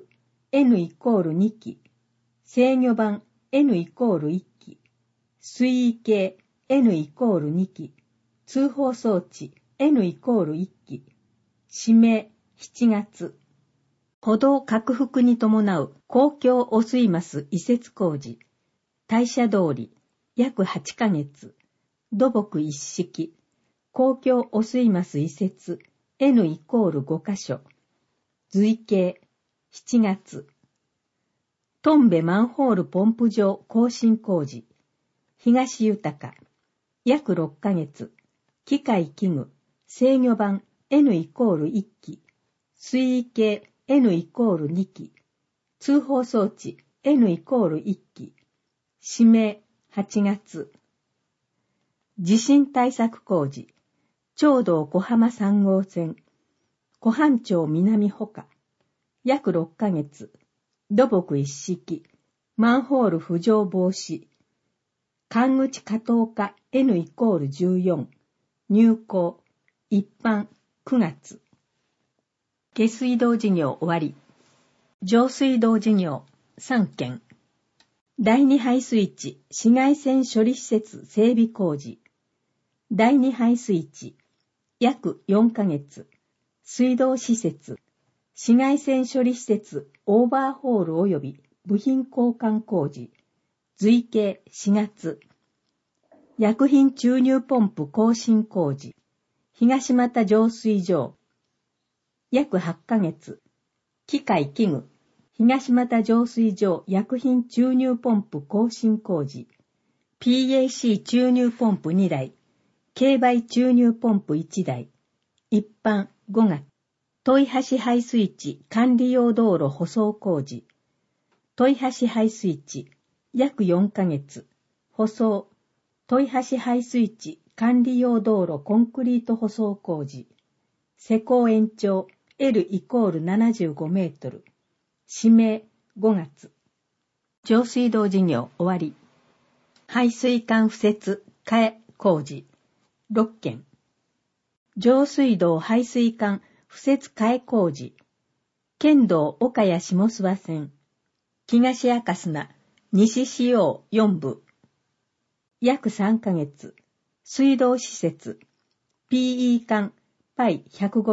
100。N イコール2機。制御盤 N イコール1機。水位計 N イコール2機。通報装置 N イコール1機。指名7月。歩道拡幅に伴う公共汚水マス移設工事。大社通り、約8ヶ月。土木一式。公共汚水マス移設 N イコール5カ所。随形7月。トンベマンホールポンプ場更新工事。東豊。約6ヶ月。機械器具。制御盤 N イコール1機。水位計 N イコール2機。通報装置 N イコール1機。指名8月。地震対策工事。町道小浜3号線。小浜町南ほか。約6ヶ月。土木一式。マンホール浮上防止。管口加藤化 N イコール14。入港。一般9月。下水道事業終わり。上水道事業3件。第二排水池紫外線処理施設整備工事。第二排水池約4ヶ月。水道施設紫外線処理施設オーバーホール及び部品交換工事。随形4月。薬品注入ポンプ更新工事。東俣浄水場。約8ヶ月。機械器具。東俣浄水場薬品注入ポンプ更新工事。PAC 注入ポンプ2台。競売注入ポンプ1台。一般5月。豊橋排水池管理用道路舗装工事。豊橋排水池約4ヶ月。舗装。豊橋排水池管理用道路コンクリート舗装工事。施工延長 L イコール75メートル。指名5月。上水道事業終わり。排水管敷設替え工事。6件。上水道排水管敷設替え工事。県道岡谷下諏訪線。東赤砂、西四葉4部。約3ヶ月。水道施設。PE 管、パイ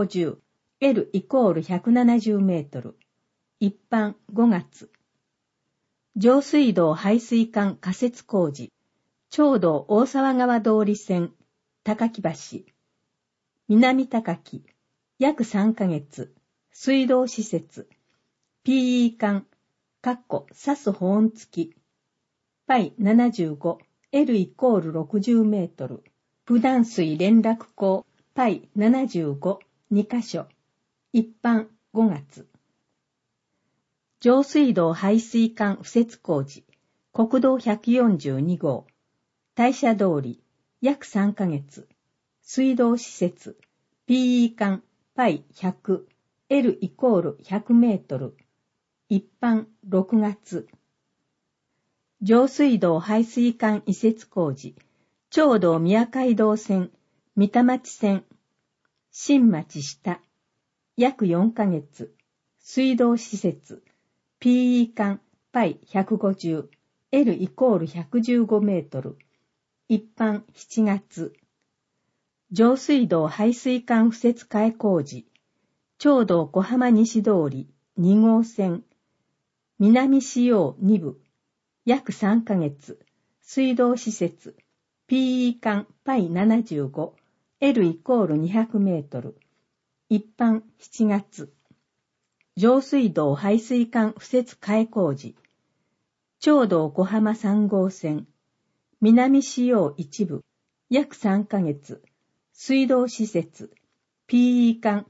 150、L イコール170メートル。一般5月。上水道排水管仮設工事。町道大沢川通り線、高木橋。南高木、約3ヶ月。水道施設。PE 管、サス保温付き。パイ75、L イコール60メートル。普段水連絡口、パイ75、2カ所。一般5月。上水道排水管敷設工事。国道142号。大社通り、約3ヶ月。水道施設。PE 管、パイ100、L イコール100メートル。一般6月。上水道排水管移設工事。町道宮街道線、三田町線、 新町下、約4ヶ月、水道施設、PE 間 π150、L イコール115メートル、一般7月、上水道排水管敷設替え工事、町道小浜西通り2号線、南市陽2部、約3ヶ月、水道施設、PE 間 π75、L イコール200メートル、一般7月、上水道排水管敷設替え工事、町道小浜3号線、南市陽一部、約3ヶ月、水道施設、PE 間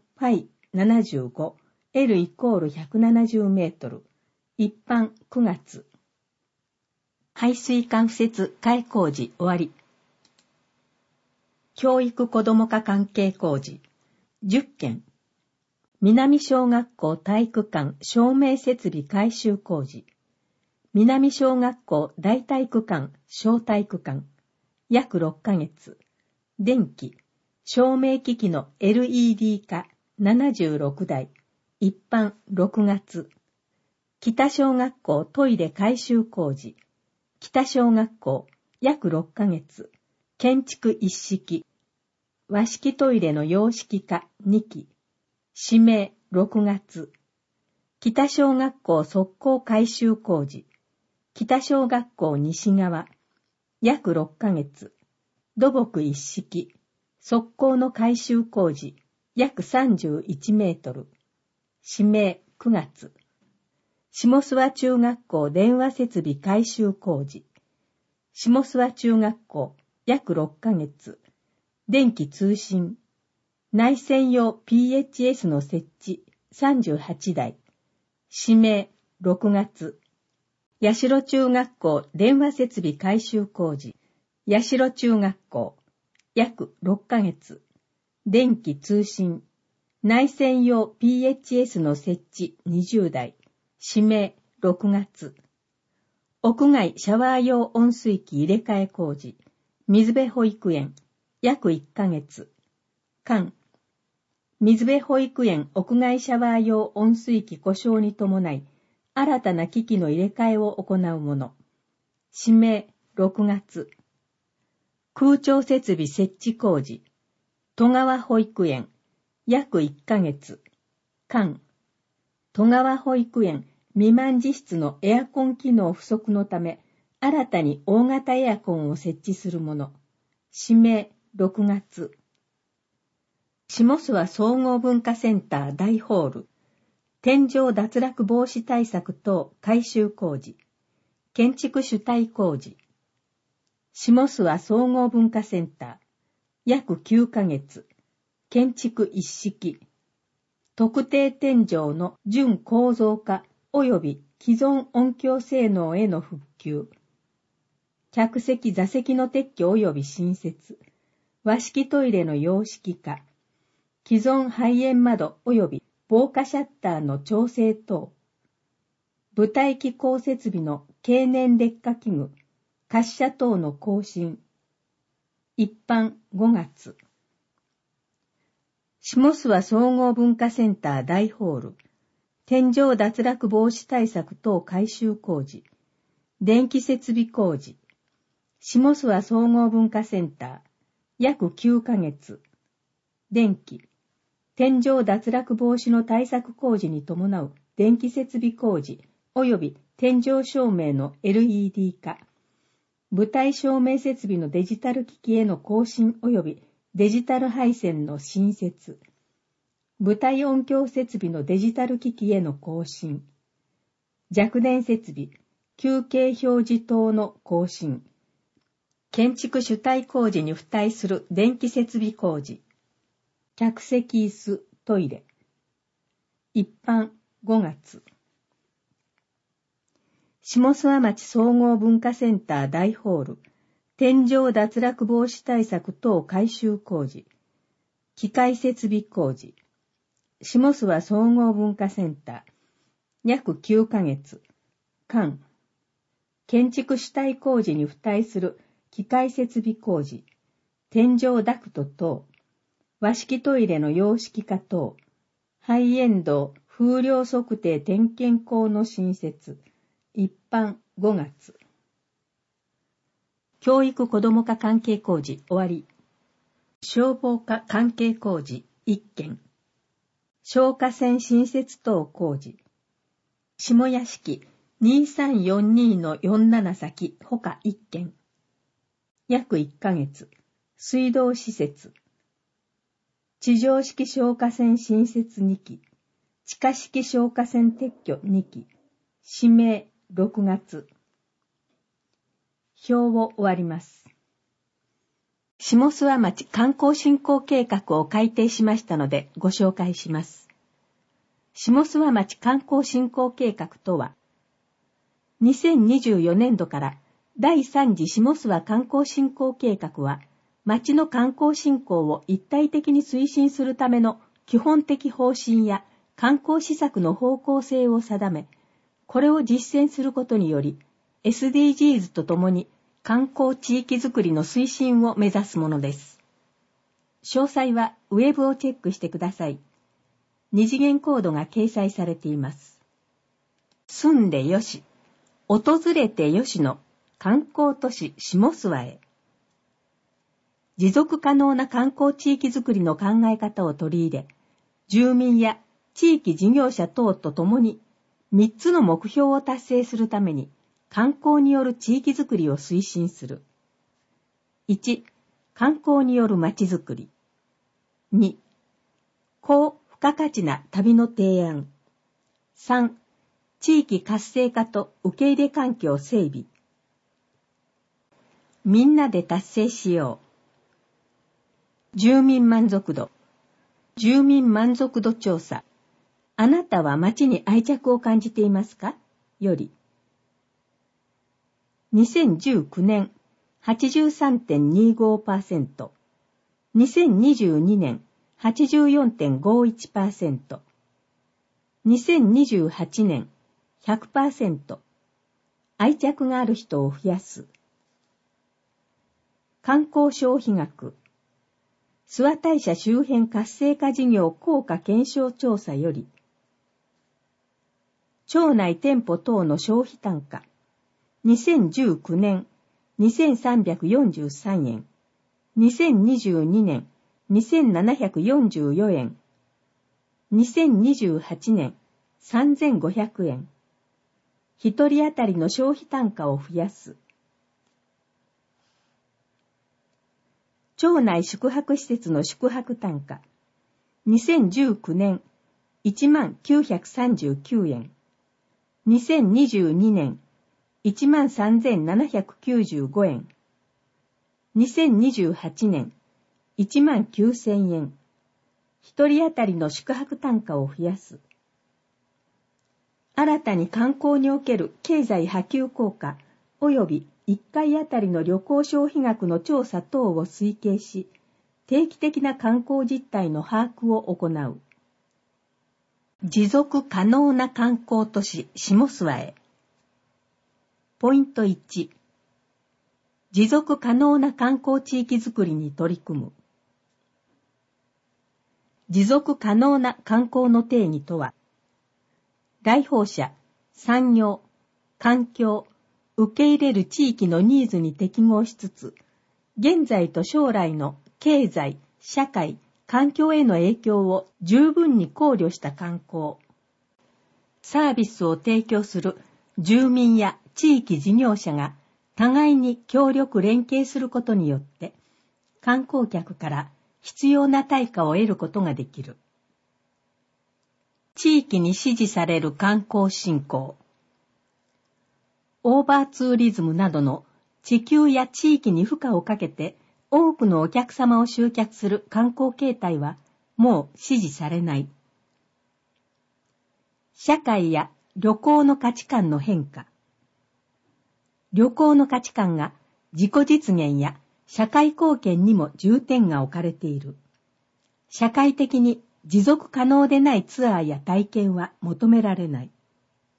π75、L イコール170メートル、一般9月。排水管敷設替え工事終わり。教育子ども課関係工事、10件。南小学校体育館照明設備改修工事。南小学校大体育館小体育館、約6ヶ月。電気、照明機器の LED 化76台、一般6月。北小学校トイレ改修工事。北小学校約6ヶ月。建築一式。和式トイレの洋式化2基。指名6月。北小学校側溝改修工事。北小学校西側。約6ヶ月。土木一式。側溝の改修工事。約31メートル。指名9月。下諏訪中学校電話設備改修工事。下諏訪中学校約6ヶ月。電気通信。内線用 PHS の設置38台。指名6月。八代中学校電話設備改修工事。八代中学校約6ヶ月。電気通信。内線用 PHS の設置20台。指名6月。屋外シャワー用温水器入れ替え工事。水辺保育園。約1ヶ月。間。水辺保育園屋外シャワー用温水器故障に伴い、新たな機器の入れ替えを行うもの。指名6月。空調設備設置工事。戸川保育園。約1ヶ月。間。戸川保育園未満自室のエアコン機能不足のため、新たに大型エアコンを設置するもの。指名6月。下諏訪総合文化センター大ホール。天井脱落防止対策等改修工事。建築主体工事。下諏訪総合文化センター。約9ヶ月。建築一式。特定天井の準構造化及び既存音響性能への復旧。客席座席の撤去及び新設。和式トイレの洋式化。既存排煙窓及び防火シャッターの調整等。舞台機構設備の経年劣化器具、滑車等の更新。一般5月。下諏訪総合文化センター大ホール。天井脱落防止対策等改修工事。電気設備工事。下諏訪総合文化センター。約9ヶ月。電気。天井脱落防止の対策工事に伴う電気設備工事及び天井照明の LED 化。舞台照明設備のデジタル機器への更新及びデジタル配線の新設。舞台音響設備のデジタル機器への更新。弱電設備、休憩表示灯の更新。建築主体工事に付帯する電気設備工事。客席椅子、トイレ。一般5月。下諏訪町総合文化センター大ホール。天井脱落防止対策等改修工事。機械設備工事。下諏訪総合文化センター。約9ヶ月。間。建築主体工事に付帯する機械設備工事。天井ダクト等。 和式トイレの洋式化等、ハイエンド風量測定点検口の新設、一般5月。教育子ども課関係工事終わり。消防課関係工事1件。消火栓新設等工事。下屋敷2342-47先他1件。約1ヶ月。水道施設。地上式消火栓新設2基。地下式消火栓撤去2基。指名6月。表を終わります。下諏訪町観光振興計画を改定しましたのでご紹介します。下諏訪町観光振興計画とは、2024年度から第3次下諏訪観光振興計画は、町の観光振興を一体的に推進するための基本的方針や観光施策の方向性を定め、これを実践することにより、SDGs とともに観光地域づくりの推進を目指すものです。詳細はウェブをチェックしてください。二次元コードが掲載されています。住んでよし、訪れてよしの観光都市下諏訪へ。持続可能な観光地域づくりの考え方を取り入れ、住民や地域事業者等と共に3つの目標を達成するために観光による地域づくりを推進する。1、観光によるまちづくり。2、高付加価値な旅の提案。3、地域活性化と受け入れ環境整備。みんなで達成しよう。住民満足度。住民満足度調査。あなたは街に愛着を感じていますか？より。2019年 83.25%。2022年 84.51%。2028年 100%。愛着がある人を増やす。観光消費額。諏訪大社周辺活性化事業効果検証調査より、町内店舗等の消費単価、2019年2343円、2022年2744円、2028年3500円。一人当たりの消費単価を増やす。町内宿泊施設の宿泊単価、2019年10,939円、2022年13,795円、2028年19,000円。一人当たりの宿泊単価を増やす。新たに観光における経済波及効果及び1回あたりの旅行消費額の調査等を推計し、定期的な観光実態の把握を行う。持続可能な観光都市下諏訪へ。ポイント1、持続可能な観光地域づくりに取り組む。持続可能な観光の定義とは、来訪者、産業、環境、受け入れる地域のニーズに適合しつつ、現在と将来の経済、社会、環境への影響を十分に考慮した観光。サービスを提供する住民や地域事業者が互いに協力連携することによって、観光客から必要な対価を得ることができる。地域に支持される観光振興。オーバーツーリズムなどの地球や地域に負荷をかけて多くのお客様を集客する観光形態はもう支持されない。社会や旅行の価値観の変化。旅行の価値観が自己実現や社会貢献にも重点が置かれている。社会的に持続可能でないツアーや体験は求められない。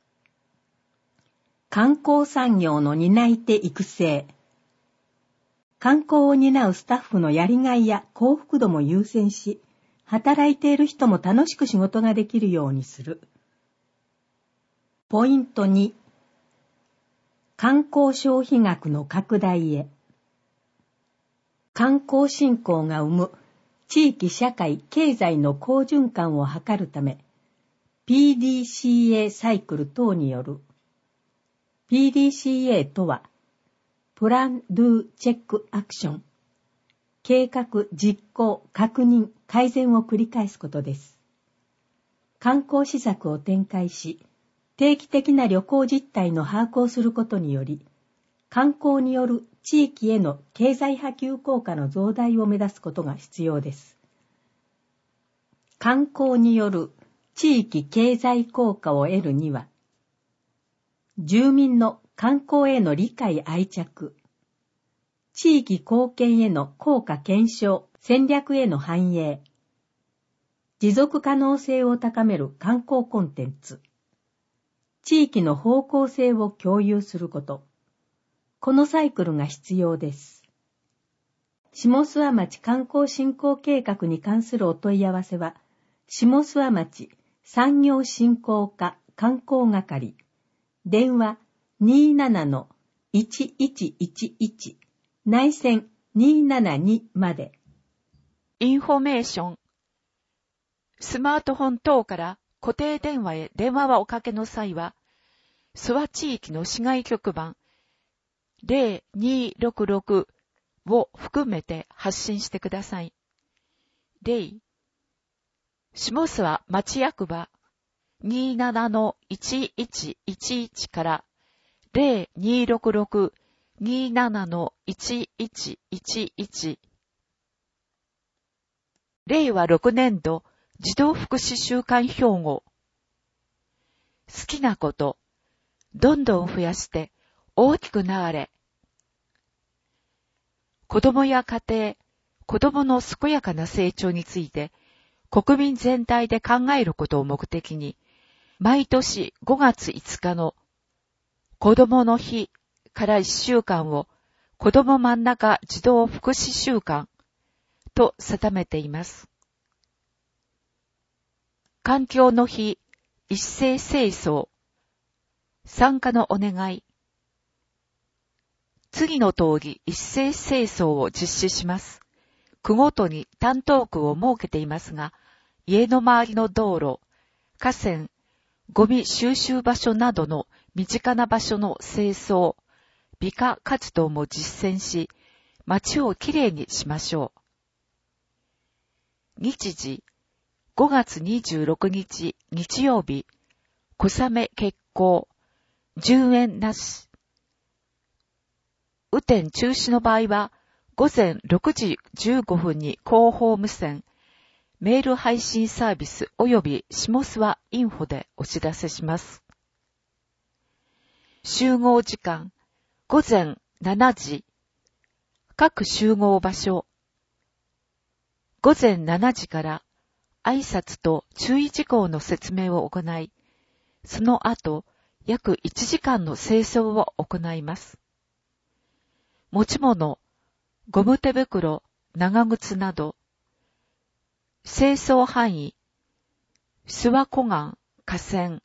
観光産業の担い手育成。 観光を担うスタッフのやりがいや幸福度も優先し、働いている人も楽しく仕事ができるようにする。ポイント2、観光消費額の拡大へ。観光振興が生む地域社会経済の好循環を図るため、PDCA サイクル等による。PDCA とは、プラン・ドゥ・チェック・アクション。計画、実行、確認、改善を繰り返すことです。観光施策を展開し、定期的な旅行実態の把握をすることにより、観光による地域への経済波及効果の増大を目指すことが必要です。観光による地域経済効果を得るには、住民の観光への理解愛着、地域貢献への効果検証、戦略への反映、持続可能性を高める観光コンテンツ、地域の方向性を共有すること、このサイクルが必要です。下諏訪町観光振興計画に関するお問い合わせは、下諏訪町産業振興課観光係、電話 27-1111 内線272まで。 インフォメーション。スマートフォン等から固定電話へ電話はおかけの際は、諏訪地域の市外局番0266を含めて発信してください。例、下諏訪町役場 27-1111 から0266-27-1111。令和6年度児童福祉週間標語。好きなこと、どんどん増やして大きくなれ。子供や家庭、子供の健やかな成長について国民全体で考えることを目的に、毎年5月5日の子供の日から1週間を子供真ん中児童福祉週間と定めています。環境の日一斉清掃。参加のお願い。次の通り一斉清掃を実施します。区ごとに担当区を設けていますが、家の周りの道路、河川、ゴミ収集場所などの身近な場所の清掃、美化活動も実践し、街をきれいにしましょう。日時、5月26日日曜日、小雨決行、順延なし。雨天中止の場合は、午前6時15分に広報無線、メール配信サービス及び下諏訪インフォでお知らせします。集合時間、午前7時。各集合場所。午前7時から挨拶と注意事項の説明を行い、その後、約1時間の清掃を行います。持ち物、ゴム手袋、長靴など、清掃範囲、諏訪湖岸、河川。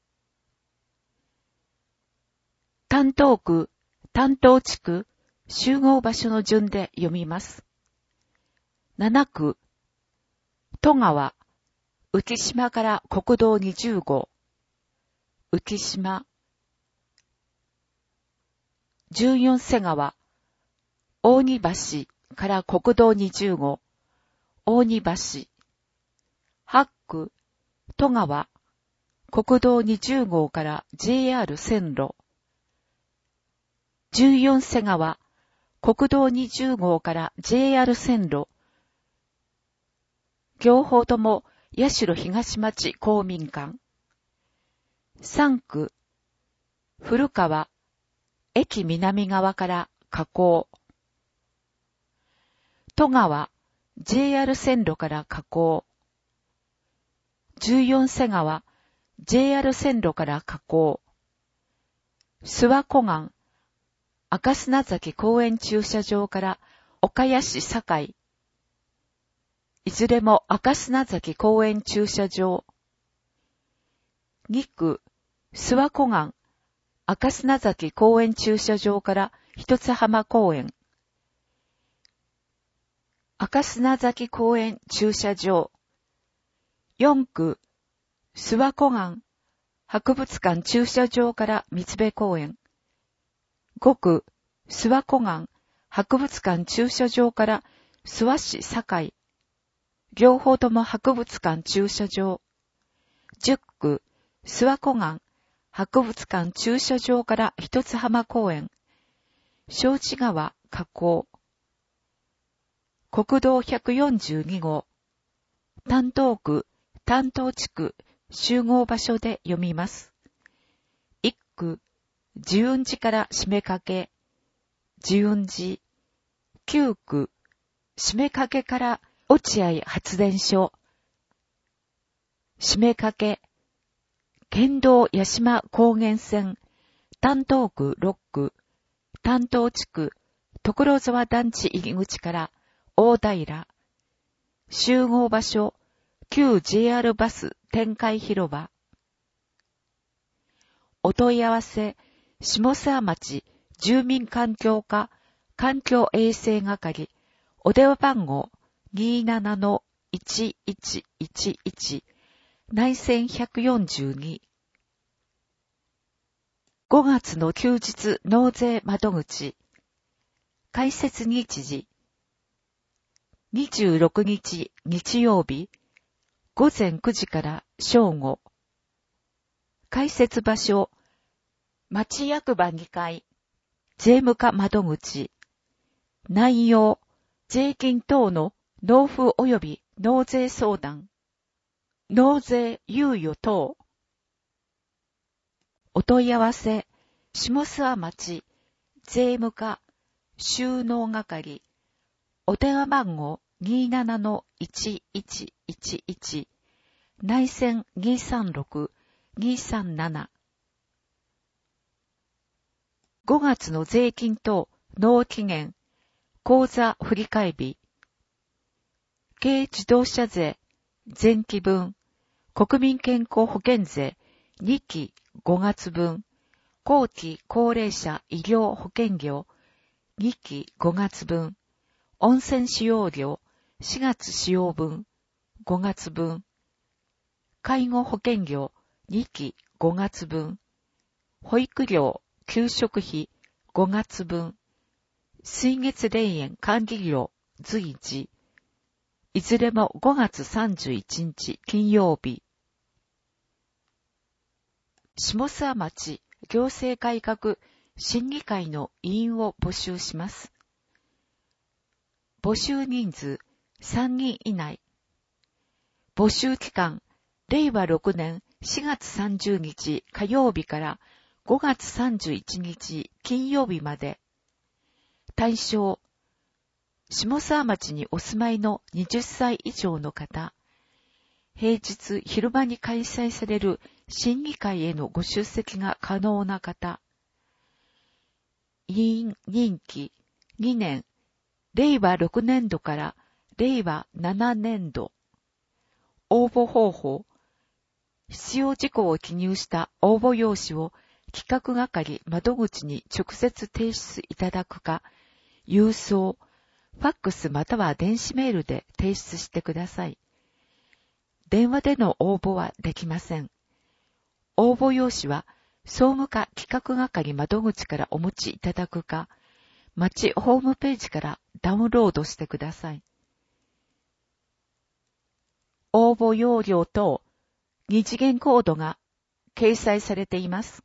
担当区、担当地区、集合場所の順で読みます。7区、戸川、浮島から国道20号、浮島。14瀬川、大仁橋から国道20号、大仁橋。8区、戸川、国道20号から JR 線路。14瀬川、国道20号から JR 線路。両方とも八代東町公民館。3区、古川、駅南側から河口。戸川、JR 線路から河口。14瀬川、JR 線路から河口。諏訪湖岸、赤砂崎公園駐車場から岡谷市堺。いずれも赤砂崎公園駐車場。2区、諏訪湖岸、赤砂崎公園駐車場から一つ浜公園。赤砂崎公園駐車場。4区、諏訪湖岸、博物館駐車場から三部公園。5区、諏訪湖岸、博物館駐車場から諏訪市堺。両方とも博物館駐車場。10区、諏訪湖岸、博物館駐車場から一つ浜公園。正知川河口。国道142号。丹東区、丹東地区集合場所で読みます。1区、慈雲寺から締めかけ。慈雲寺。9区、締めかけから落合発電所。締めかけ。県道八島高原線。丹東区6区。丹東地区。所沢団地入り口から大平。集合場所。旧 JR バス展開広場。お問い合わせ、下諏訪町住民環境課環境衛生係、お電話番号 27-1111 内線142。5月の休日納税窓口。開設日時。26日日曜日。午前9時から正午。開設場所。町役場2階。税務課窓口。内容。税金等の納付及び納税相談。納税猶予等。お問い合わせ。下諏訪町税務課収納係。お電話番号27-1111内線236-237。5月の税金等納期限口座振替日。軽自動車税前期分国民健康保険税2期5月分後期高齢者医療保険料2期5月分温泉使用料4月使用分5月分介護保険料2期5月分保育料給食費5月分水月霊園管理料随時いずれも5月31日金曜日。下諏訪町行政改革審議会の委員を募集します。募集人数3人以内。募集期間、令和6年4月30日火曜日から5月31日金曜日まで。対象、下諏訪町にお住まいの20歳以上の方。平日昼間に開催される審議会へのご出席が可能な方。委員任期2年。令和6年度から令和7年度。応募方法。必要事項を記入した応募用紙を企画係窓口に直接提出いただくか、郵送、ファックスまたは電子メールで提出してください。電話での応募はできません。応募用紙は総務課企画係窓口からお持ちいただくか、町ホームページからダウンロードしてください。応募要領等、二次元コードが掲載されています。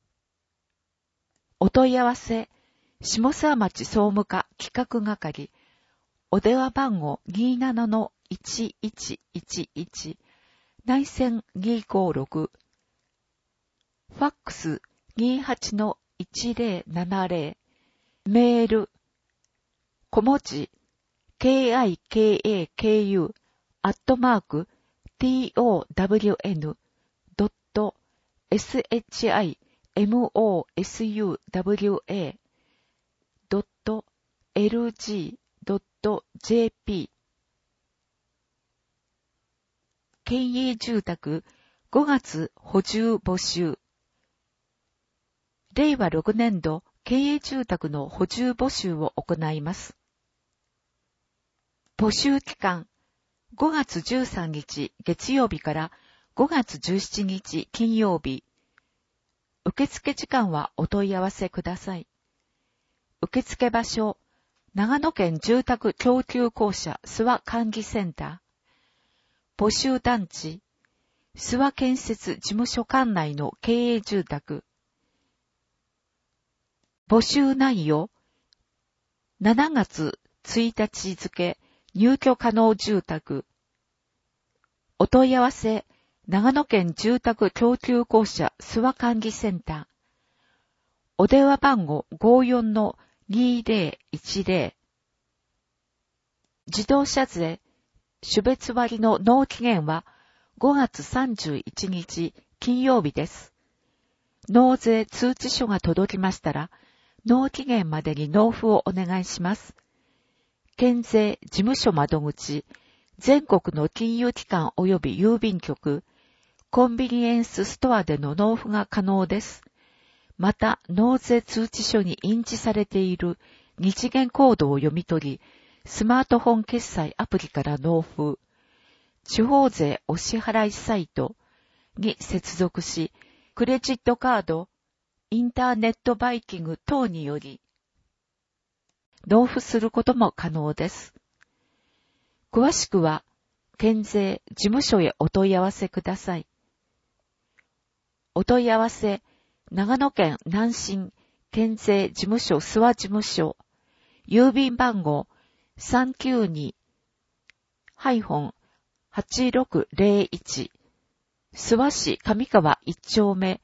お問い合わせ、下諏訪町総務課企画係、お電話番号 27-1111 内線256、ファックス 28-1070、メール、小文字、kikaku@town.shimosuwa.lg .jp 県営住宅5月補充募集。令和6年度県営住宅の補充募集を行います。募集期間5月13日月曜日から5月17日金曜日。受付時間はお問い合わせください。受付場所、長野県住宅供給公社諏訪管理センター。募集団地、諏訪建設事務所管内の経営住宅。募集内容、7月1日付入居可能住宅。お問い合わせ、長野県住宅供給公社諏訪管理センター。お電話番号 54-2010。自動車税、種別割の納期限は5月31日金曜日です。納税通知書が届きましたら、納期限までに納付をお願いします。県税事務所窓口、全国の金融機関及び郵便局、コンビニエンスストアでの納付が可能です。また、納税通知書に印字されている日元コードを読み取り、スマートフォン決済アプリから納付、地方税お支払いサイトに接続し、クレジットカード、インターネットバイキング等により、納付することも可能です。詳しくは、県税事務所へお問い合わせください。お問い合わせ、長野県南信県税事務所諏訪事務所、郵便番号 392-8601、諏訪市上川1丁目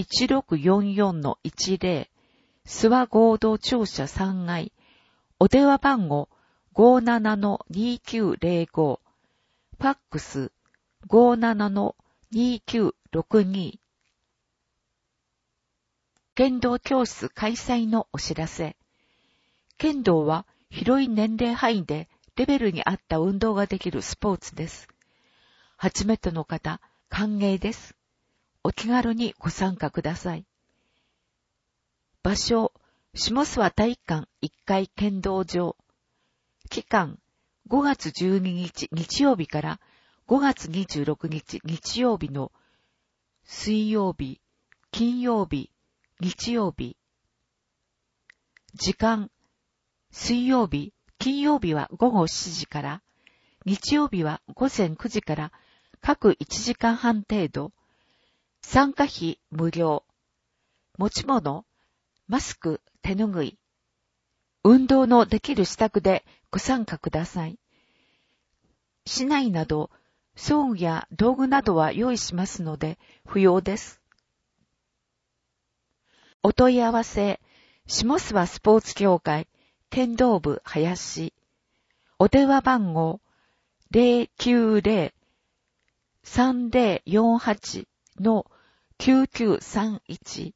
1644-10、諏訪合同庁舎3階、お電話番号 57-2905、ファックス 57-2962。剣道教室開催のお知らせ。剣道は広い年齢範囲でレベルに合った運動ができるスポーツです。初めての方、歓迎です。お気軽にご参加ください。場所、下諏訪体育館1階剣道場。期間、5月12日日曜日から5月26日日曜日の水曜日、金曜日、日曜日。時間、水曜日、金曜日は午後7時から、日曜日は午前9時から各1時間半程度。参加費無料。持ち物、マスク、手ぬぐい。運動のできる支度でご参加ください。市内など、装具や道具などは用意しますので不要です。お問い合わせ、下諏訪スポーツ協会、剣道部林。お電話番号、090-3048-9931。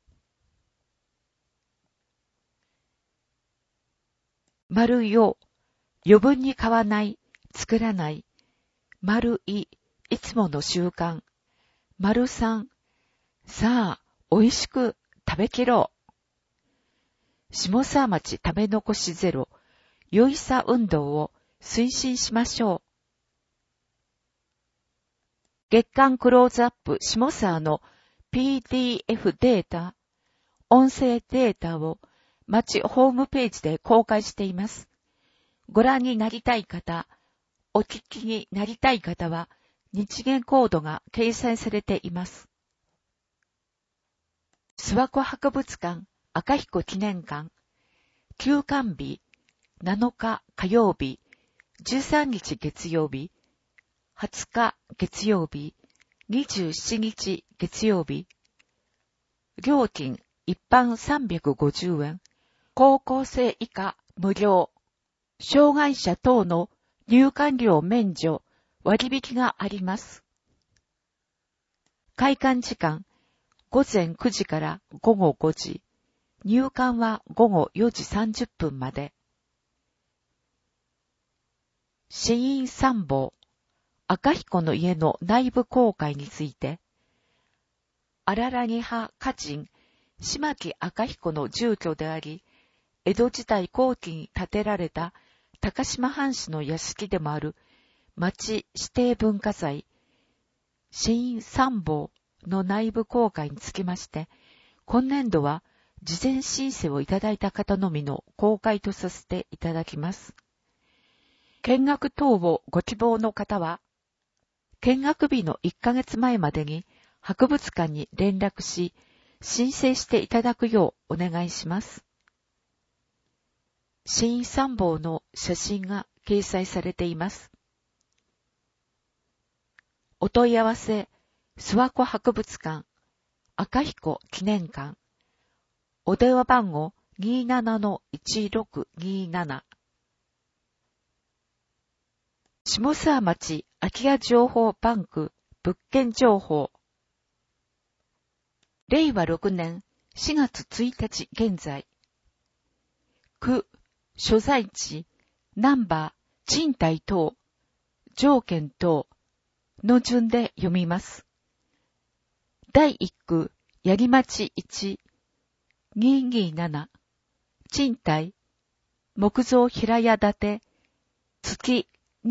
丸よ、余分に買わない、作らない。丸い、いつもの習慣。丸三、さあ、美味しく食べきろう。下諏訪町食べ残しゼロ、良いさ運動を推進しましょう。月間クローズアップ下諏訪の PDF データ、音声データを町ホームページで公開しています。ご覧になりたい方、お聞きになりたい方は日元コードが掲載されています。諏訪湖博物館赤彦記念館、休館日7日火曜日、13日月曜日、20日月曜日、27日月曜日。料金一般350円、高校生以下無料。障害者等の入館料免除、割引があります。開館時間、午前9時から午後5時。入館は午後4時30分まで。 死因参謀、赤彦の家の内部公開について、荒良木派家人、島木赤彦の住居であり、江戸時代後期に建てられた高島藩士の屋敷でもある町指定文化財、死因参謀の内部公開につきまして、今年度は事前申請をいただいた方のみの公開とさせていただきます。見学等をご希望の方は、見学日の1ヶ月前までに博物館に連絡し、申請していただくようお願いします。死因参謀の写真が掲載されています。お問い合わせ、諏訪湖博物館、赤彦記念館、お電話番号 27-1627。下諏訪町空き家情報バンク物件情報。令和6年4月1日現在。区、所在地、ナンバー、賃貸等、条件等の順で読みます。第1区、八木町1、227、賃貸、木造平屋建て、月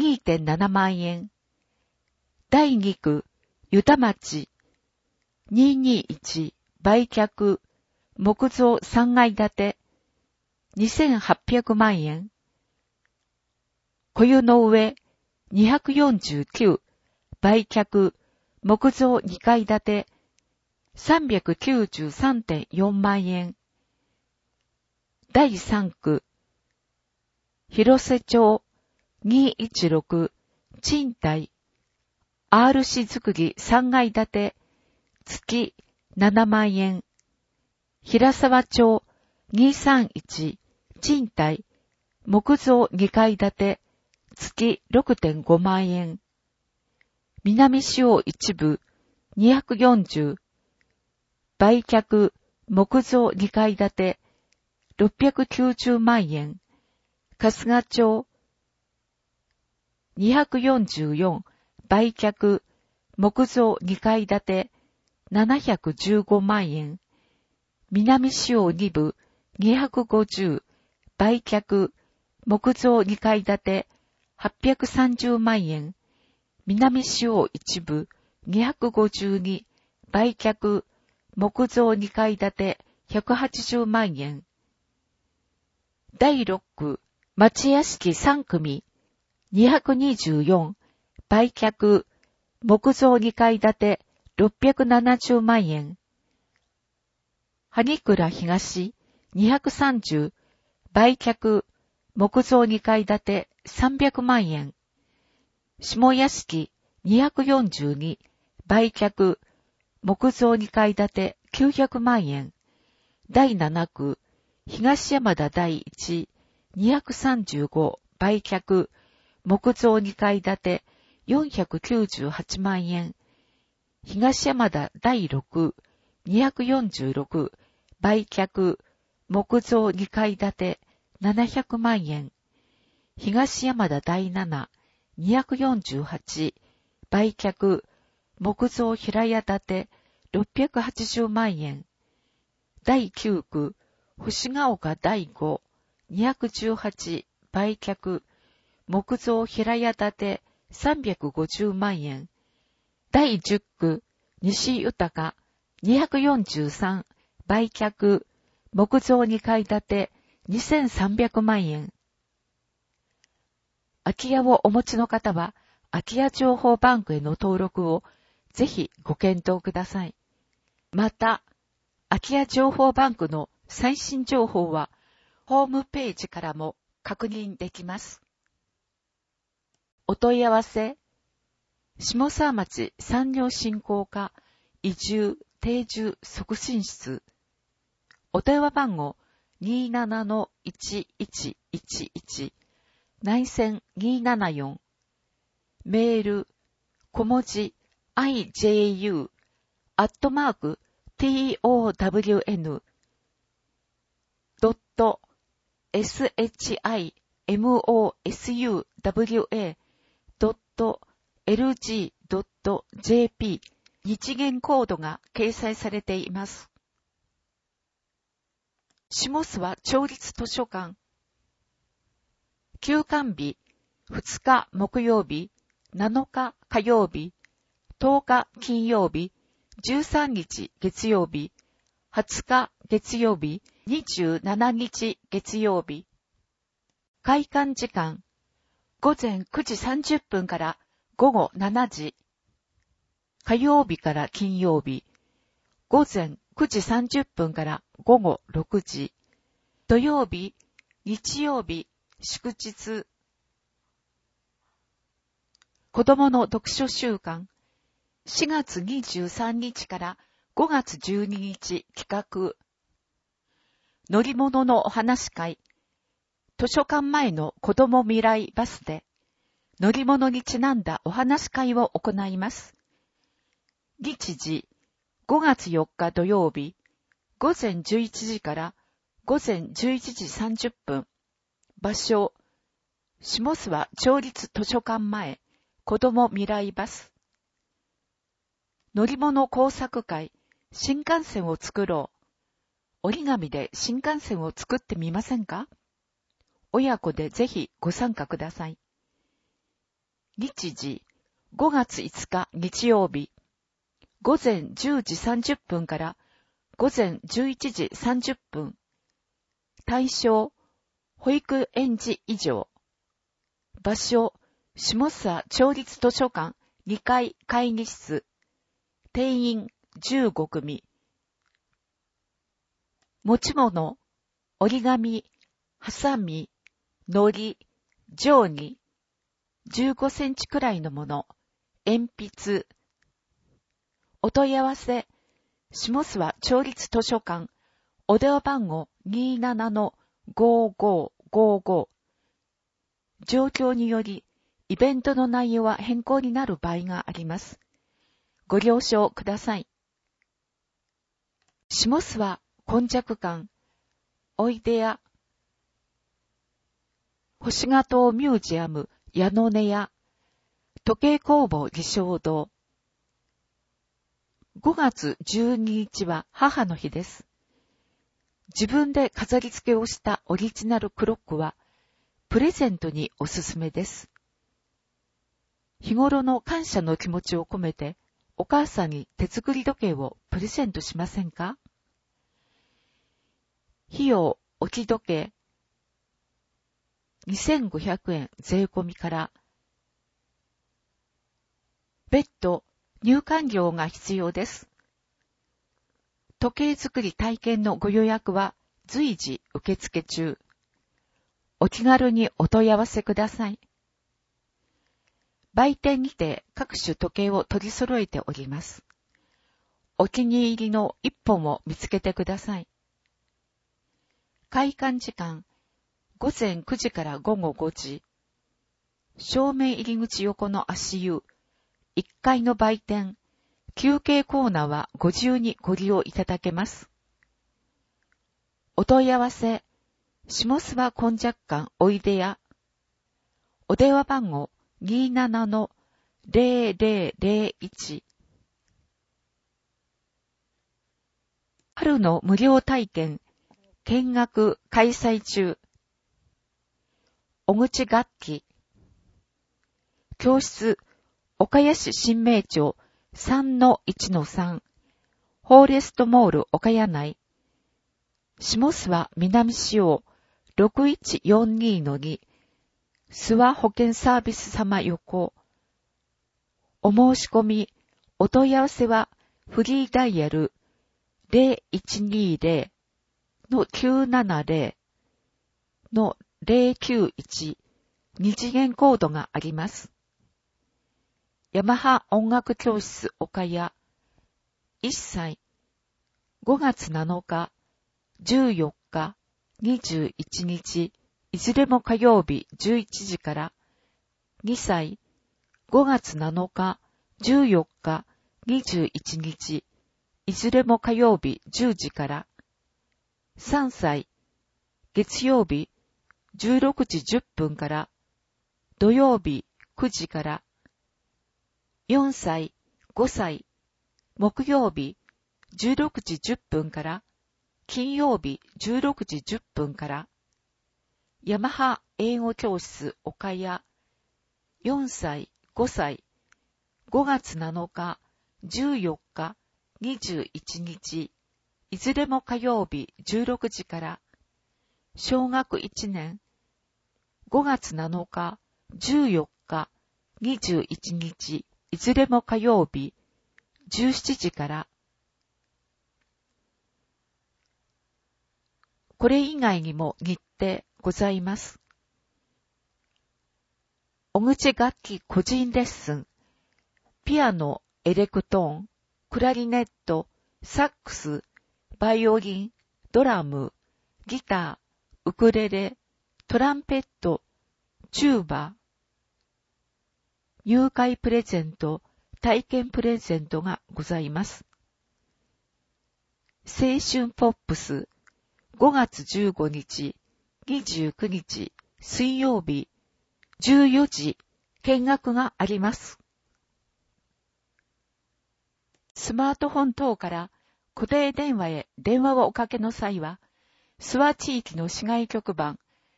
2.7 万円。第2区、湯田町、221、売却、木造3階建て、2800万円。小湯の上、249、売却、木造2階建て、393.4 万円。第3区、広瀬町、216、賃貸、R 市造り3階建て、月7万円。平沢町、231、賃貸、木造2階建て、月 6.5 万円。南市尾一部、240、売却、木造2階建て、690万円。春日町、244、売却、木造2階建て、715万円。南市尾2部、250、売却、木造2階建て、830万円。南市尾一部、252、売却、木造2階建て、180万円。第6区、町屋敷3組、224、売却、木造2階建て、670万円。萩倉東、230、売却、木造2階建て、300万円。下屋敷、242、売却、木造2階建て、900万円。第7区、東山田第一、235、売却、木造2階建て、498万円。東山田第6、246、売却、木造2階建て、700万円。東山田第7、248、売却、木造平屋建て、680万円。第9区、星ヶ丘第5、218、売却、木造平屋建て、350万円。第10区、西豊、243、売却、木造2階建て、2300万円。空き家をお持ちの方は、空き家情報バンクへの登録をぜひご検討ください。また、空き家情報バンクの最新情報は、ホームページからも確認できます。お問い合わせ、下諏訪町産業振興課移住定住促進室。お電話番号 27-1111 内線274。メール、小文字 iju@town.shi mosuwa.lg.jp 日元コードが掲載されています。下諏訪町立図書館。休館日、2日木曜日、7日火曜日、10日金曜日、13日月曜日、20日月曜日、27日月曜日。開館時間、午前9時30分から午後7時。火曜日から金曜日、午前9時30分から午後6時。土曜日、日曜日、祝日。子供の読書週間、4月23日から5月12日企画。乗り物のお話会、図書館前の子供未来バスで、乗り物にちなんだお話会を行います。日時、5月4日土曜日、午前11時から午前11時30分。場所、下諏訪町立図書館前、子供未来バス。乗り物工作会、新幹線を作ろう。折り紙で新幹線を作ってみませんか？親子でぜひご参加ください。日時、5月5日日曜日、午前10時30分から午前11時30分。対象、保育園児以上。場所、下諏訪町立図書館2階会議室。定員15組。持ち物、折り紙、ハサミ、糊、定規、15センチくらいのもの、鉛筆。お問い合わせ、下諏訪町立図書館、お電話番号 27-5555。状況により、イベントの内容は変更になる場合があります。ご了承ください。下諏訪今昔館、おいでや、星ヶ島ミュージアム矢野根屋、時計工房義祥堂。5月12日は母の日です。自分で飾り付けをしたオリジナルクロックは、プレゼントにおすすめです。日頃の感謝の気持ちを込めて、お母さんに手作り時計をプレゼントしませんか？費用置き時計、2500円税込みから、別途入館料が必要です。時計作り体験のご予約は随時受付中。お気軽にお問い合わせください。売店にて各種時計を取り揃えております。お気に入りの一本を見つけてください。開館時間、午前9時から午後5時。正面入り口横の足湯、1階の売店、休憩コーナーはご自由にご利用いただけます。お問い合わせ、下諏訪今昔館おいでや。お電話番号 27-0001。春の無料体験、見学開催中。お口楽器。教室、岡谷市新名町 3-1-3。フォーレストモール岡谷内。下諏訪南市央 6142-2。諏訪保健サービス様横。お申し込み、お問い合わせはフリーダイヤル 0120-970-091 二次元コードがあります。ヤマハ音楽教室岡谷。1歳。5月7日、14日、21日、いずれも火曜日11時から。2歳。5月7日、14日、21日、いずれも火曜日10時から。3歳。月曜日、 16時10分から土曜日9時から4歳、5歳、木曜日16時10分から金曜日16時10分からヤマハ英語教室岡谷4歳、5歳、5月7日、14日、21日、いずれも火曜日16時から、小学1年、5月7日、14日、21日、いずれも火曜日17時から、これ以外にも日程ございます。お口楽器個人レッスン、ピアノ、エレクトーン、クラリネット、サックス、バイオリン、ドラム、ギター、ウクレレ、トランペット、チューバ、入会プレゼント、体験プレゼントがございます。青春ポップス、5月15日、29日、水曜日、14時、見学があります。スマートフォン等から固定電話へ電話をおかけの際は、諏訪地域の市外局番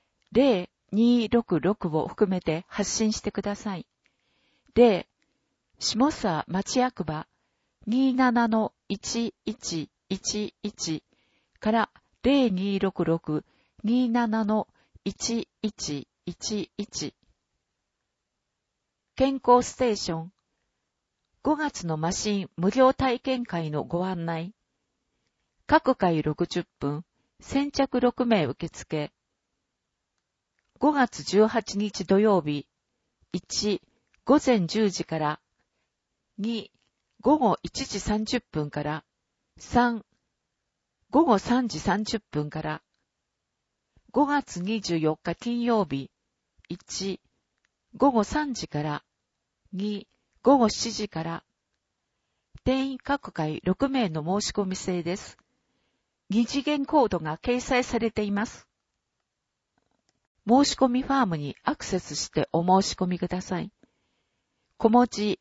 0266を含めて発信してください。下沢町役場 27-1111 から0266-27-1111健康ステーション5月のマシン無料体験会のご案内。各回60分、先着6名受付。5月18日土曜日、1、午前10時から、2、午後1時30分から、3、午後3時30分から、5月24日金曜日、1、午後3時から、2、午後7時から、定員各回6名の申し込み制です。2次元コードが掲載されています。申し込みファームにアクセスしてお申し込みください。小文字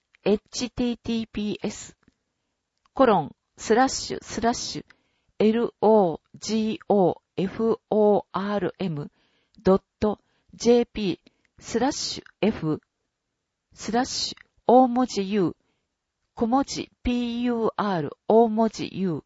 https://logoform.jp/f/ 大文字 U、小文字 PUR、大文字 U。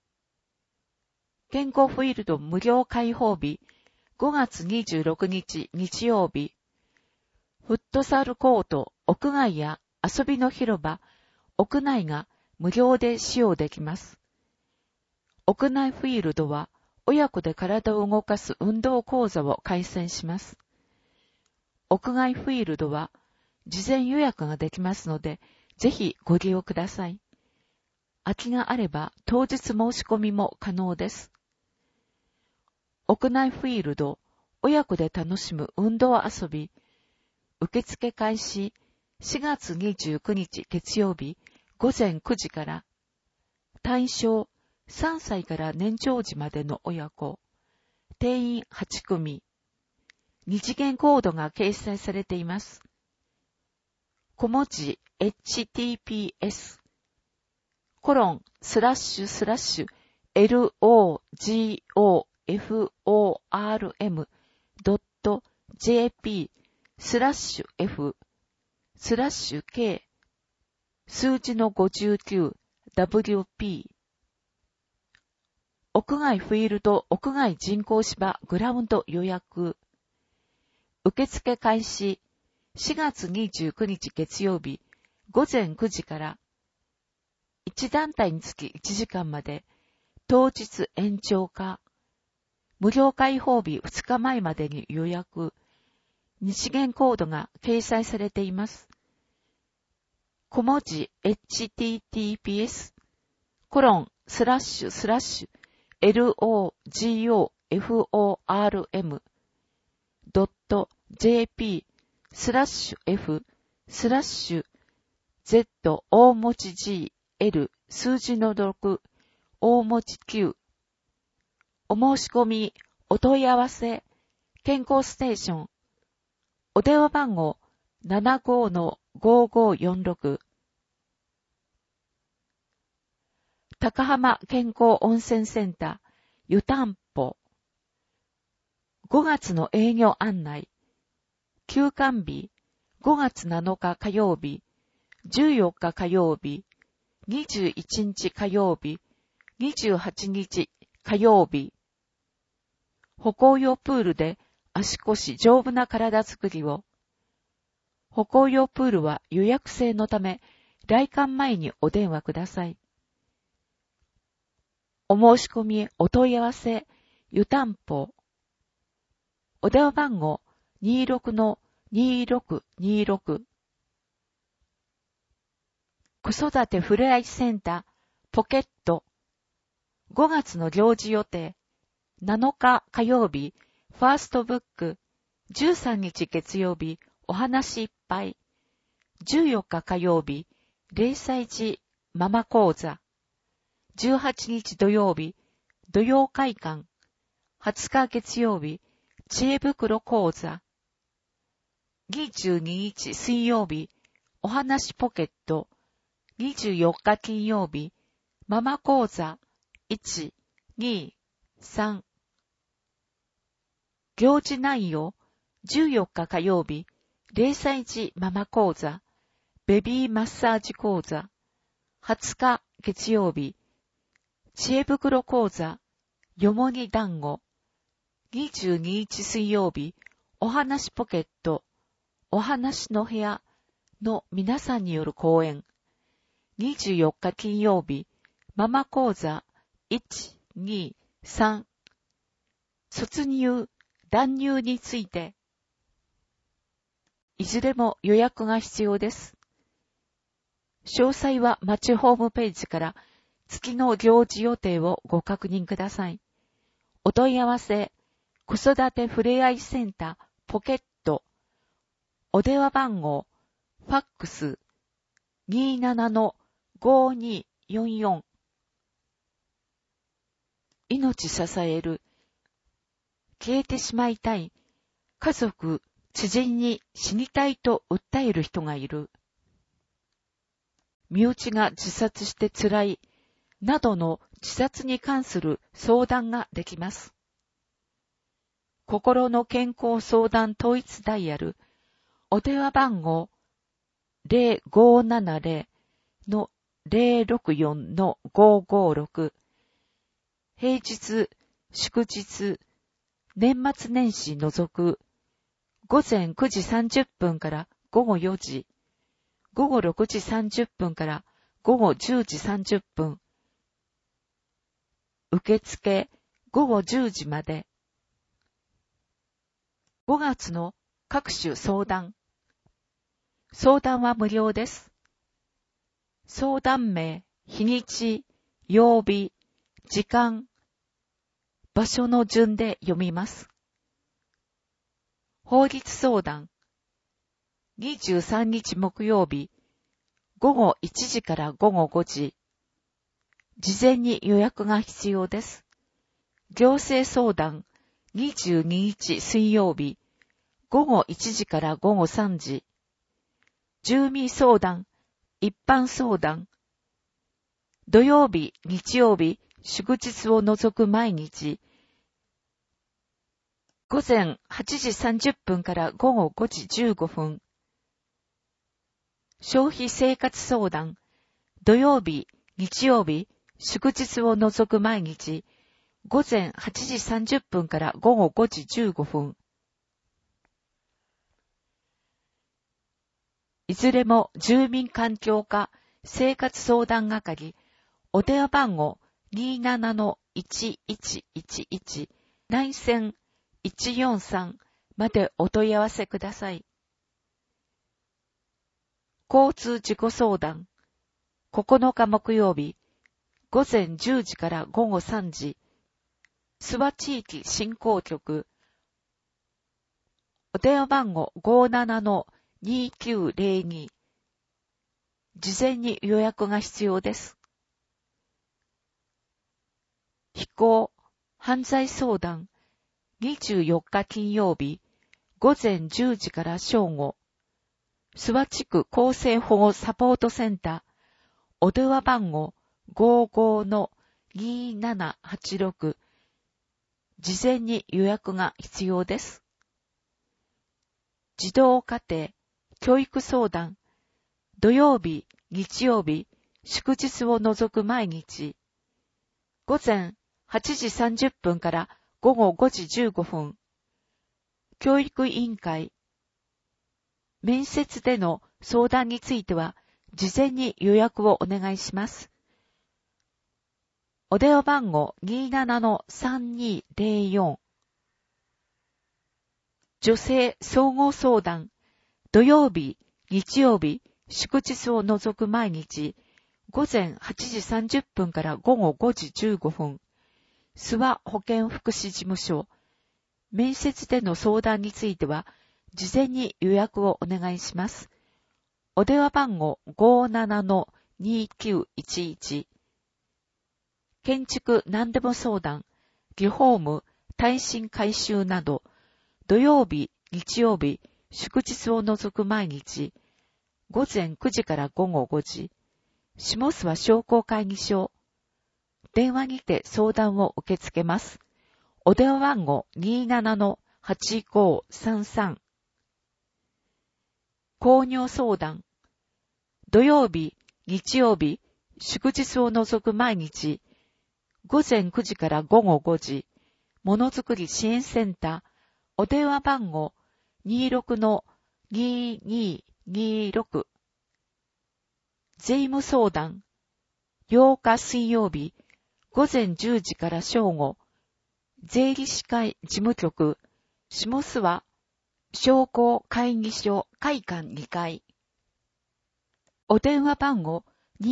健康フィールド無料開放日、5月26日日曜日。フットサルコート、屋外や遊びの広場、屋内が無料で使用できます。屋内フィールドは、親子で体を動かす運動講座を開催します。屋外フィールドは、事前予約ができますので、ぜひご利用ください。空きがあれば当日申し込みも可能です。屋内フィールド、親子で楽しむ運動遊び、受付開始4月29日月曜日午前9時から、対象3歳から年長児までの親子、定員8組、2次元コードが掲載されています。小文字 https://logoform.jp/f/k 数字の 59WP 屋外フィールド屋外人工芝グラウンド予約受付開始4月29日月曜日午前9時から1団体につき1時間まで当日延長か無料開放日2日前までに予約2次元コードが掲載されています。小文字 https://logoform.jp/f/z 大文字 G、L、数字の6、大文字 Q。お申し込み、お問い合わせ、 健康ステーション。お電話番号 75-5546。高浜健康温泉センター、湯たんぽ。5月の営業案内。休館日、5月7日火曜日、14日火曜日、21日火曜日、28日火曜日。歩行用プールで足腰丈夫な体づくりを。歩行用プールは予約制のため、来館前にお電話ください。お申し込み、お問い合わせ、湯たんぽ。お電話番号 26-2626。子育てふれあいセンター、ポケット。5月の行事予定。7日火曜日、ファーストブック。13日月曜日、お話いっぱい。14日火曜日、0歳児ママ講座。18日土曜日、土曜会館。20日月曜日、知恵袋講座。22日水曜日、お話ポケット。24日金曜日、ママ講座。1、2、3。行事内容。14日火曜日、0歳児ママ講座。ベビーマッサージ講座。20日月曜日、知恵袋講座、よもぎ団子。22日水曜日、お話ポケット、お話の部屋の皆さんによる講演。24日金曜日、ママ講座、1、2、3。卒入、断入について。いずれも予約が必要です。詳細は町ホームページから月の行事予定をご確認ください。お問い合わせ、子育てふれあいセンターポケット。お電話番号、ファックス 27-5244。命支える。消えてしまいたい。家族、知人に死にたいと訴える人がいる。身内が自殺して辛い。などの自殺に関する相談ができます。心の健康相談統一ダイヤル、お電話番号 0570-064-556。平日、祝日、年末年始除く、午前9時30分から午後4時、午後6時30分から午後10時30分、受付午後10時まで。5月の各種相談。相談は無料です。相談名、日にち、曜日、時間、場所の順で読みます。法律相談。23日木曜日、午後1時から午後5時。事前に予約が必要です。行政相談。22日水曜日、午後1時から午後3時。住民相談、一般相談。土曜日、日曜日、祝日を除く毎日。午前8時30分から午後5時15分。消費生活相談。土曜日、日曜日、祝日を除く毎日。午前8時30分から午後5時15分。いずれも住民環境課生活相談係、お電話番号 27-1111 内線143までお問い合わせください。交通事故相談、9日木曜日、午前10時から午後3時、諏訪地域振興局、お電話番号 57-2902。事前に予約が必要です。非行、犯罪相談、 24日金曜日、午前10時から正午、諏訪地区厚生保護サポートセンター、お電話番号 55-2786、事前に予約が必要です。児童家庭、教育相談、土曜日、日曜日、祝日を除く毎日、午前8時30分から午後5時15分、教育委員会、面接での相談については、事前に予約をお願いします。お電話番号 27-3204。女性総合相談、土曜日、日曜日、祝日を除く毎日、午前8時30分から午後5時15分、諏訪保健福祉事務所、面接での相談については、事前に予約をお願いします。お電話番号 57-2911。建築何でも相談、リフォーム、耐震改修など、土曜日、日曜日、祝日を除く毎日、午前9時から午後5時、下諏訪商工会議所、電話にて相談を受け付けます。お電話番号 27-8533。購入相談、土曜日、日曜日、祝日を除く毎日、午前9時から午後5時、ものづくり支援センター、お電話番号 26-2226。税務相談、8日水曜日、午前10時から正午、税理士会事務局、下諏訪商工会議所会館2階。お電話番号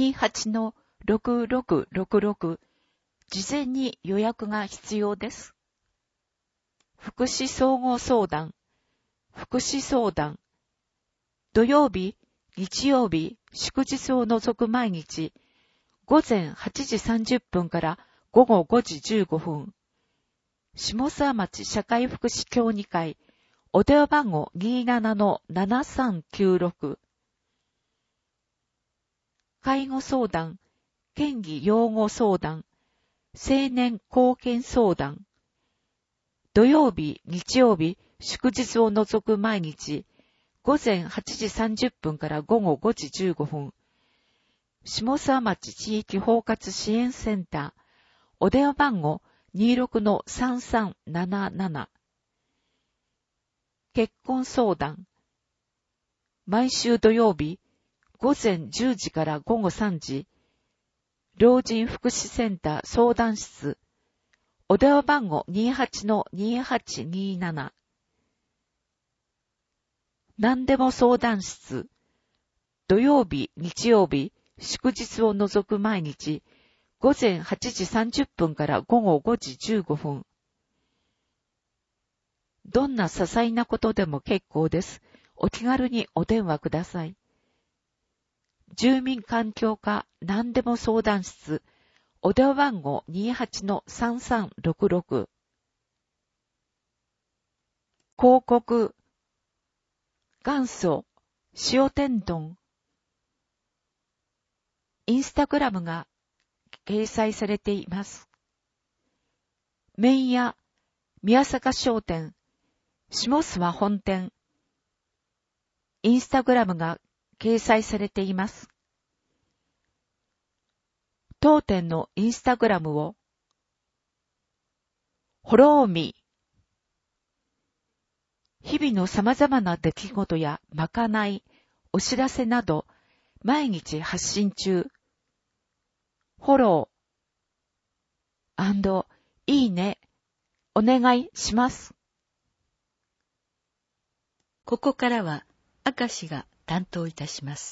28-6666。事前に予約が必要です。福祉総合相談、福祉相談。土曜日、日曜日、祝日を除く毎日、午前8時30分から午後5時15分。下諏訪町社会福祉協議会、お電話番号 27-7396。介護相談、県議養護相談、青年貢献相談。土曜日、日曜日、祝日を除く毎日、午前8時30分から午後5時15分。下諏訪町地域包括支援センター、お電話番号 26-3377。結婚相談。毎週土曜日、午前10時から午後3時、老人福祉センター相談室、お電話番号 28-2827。何でも相談室、土曜日、日曜日、祝日を除く毎日、午前8時30分から午後5時15分。どんな些細なことでも結構です。お気軽にお電話ください。住民環境課何でも相談室、お電話番号 28-3366。広告、元祖、塩天丼。インスタグラムが掲載されています。麺屋、宮坂商店、下諏訪本店。インスタグラムが掲載されています。当店のインスタグラムをフォローミー。日々の様々な出来事やまかない、お知らせなど毎日発信中。フォロー&いいねお願いします。 ここからは明石が担当いたします。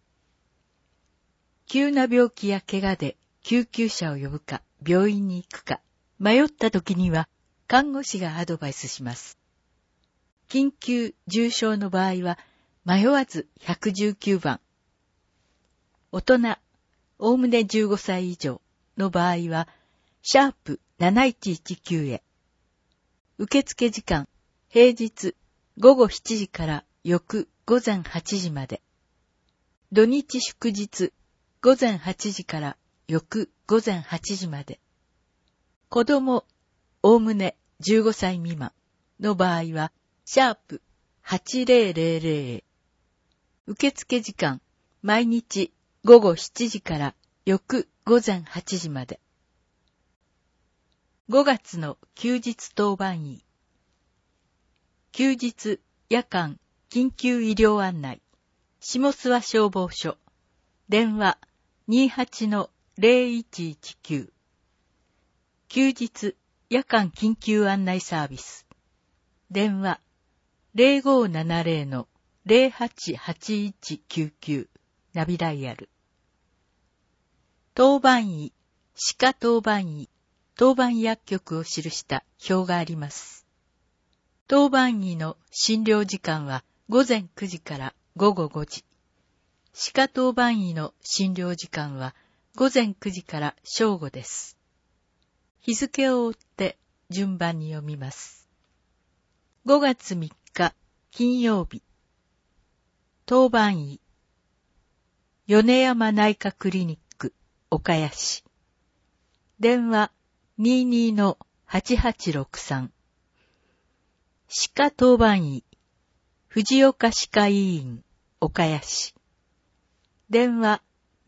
急な病気や怪我で救急車を呼ぶか病院に行くか迷った時には看護師がアドバイスします。緊急重症の場合は迷わず119番。大人、おおむね15歳以上の場合は、#7119へ。 受付時間、平日午後7時から翌午前8時まで。土日祝日、午前8時から翌午前8時まで。子供、おおむね15歳未満の場合は、#8000。受付時間、毎日午後7時から翌午前8時まで。5月の休日当番医。休日、夜間、緊急医療案内。下諏訪消防署。電話 28-0119。休日、夜間緊急案内サービス。電話 0570-088199。ナビダイヤル。当番医、歯科当番医、当番薬局を記した表があります。当番医の診療時間は午前9時から午後5時。歯科当番医の診療時間は午前9時から正午です。日付を追って順番に読みます。5月3日金曜日。当番医。米山内科クリニック岡谷市。電話 22-8863。歯科当番医。藤岡歯科医院岡谷市。電話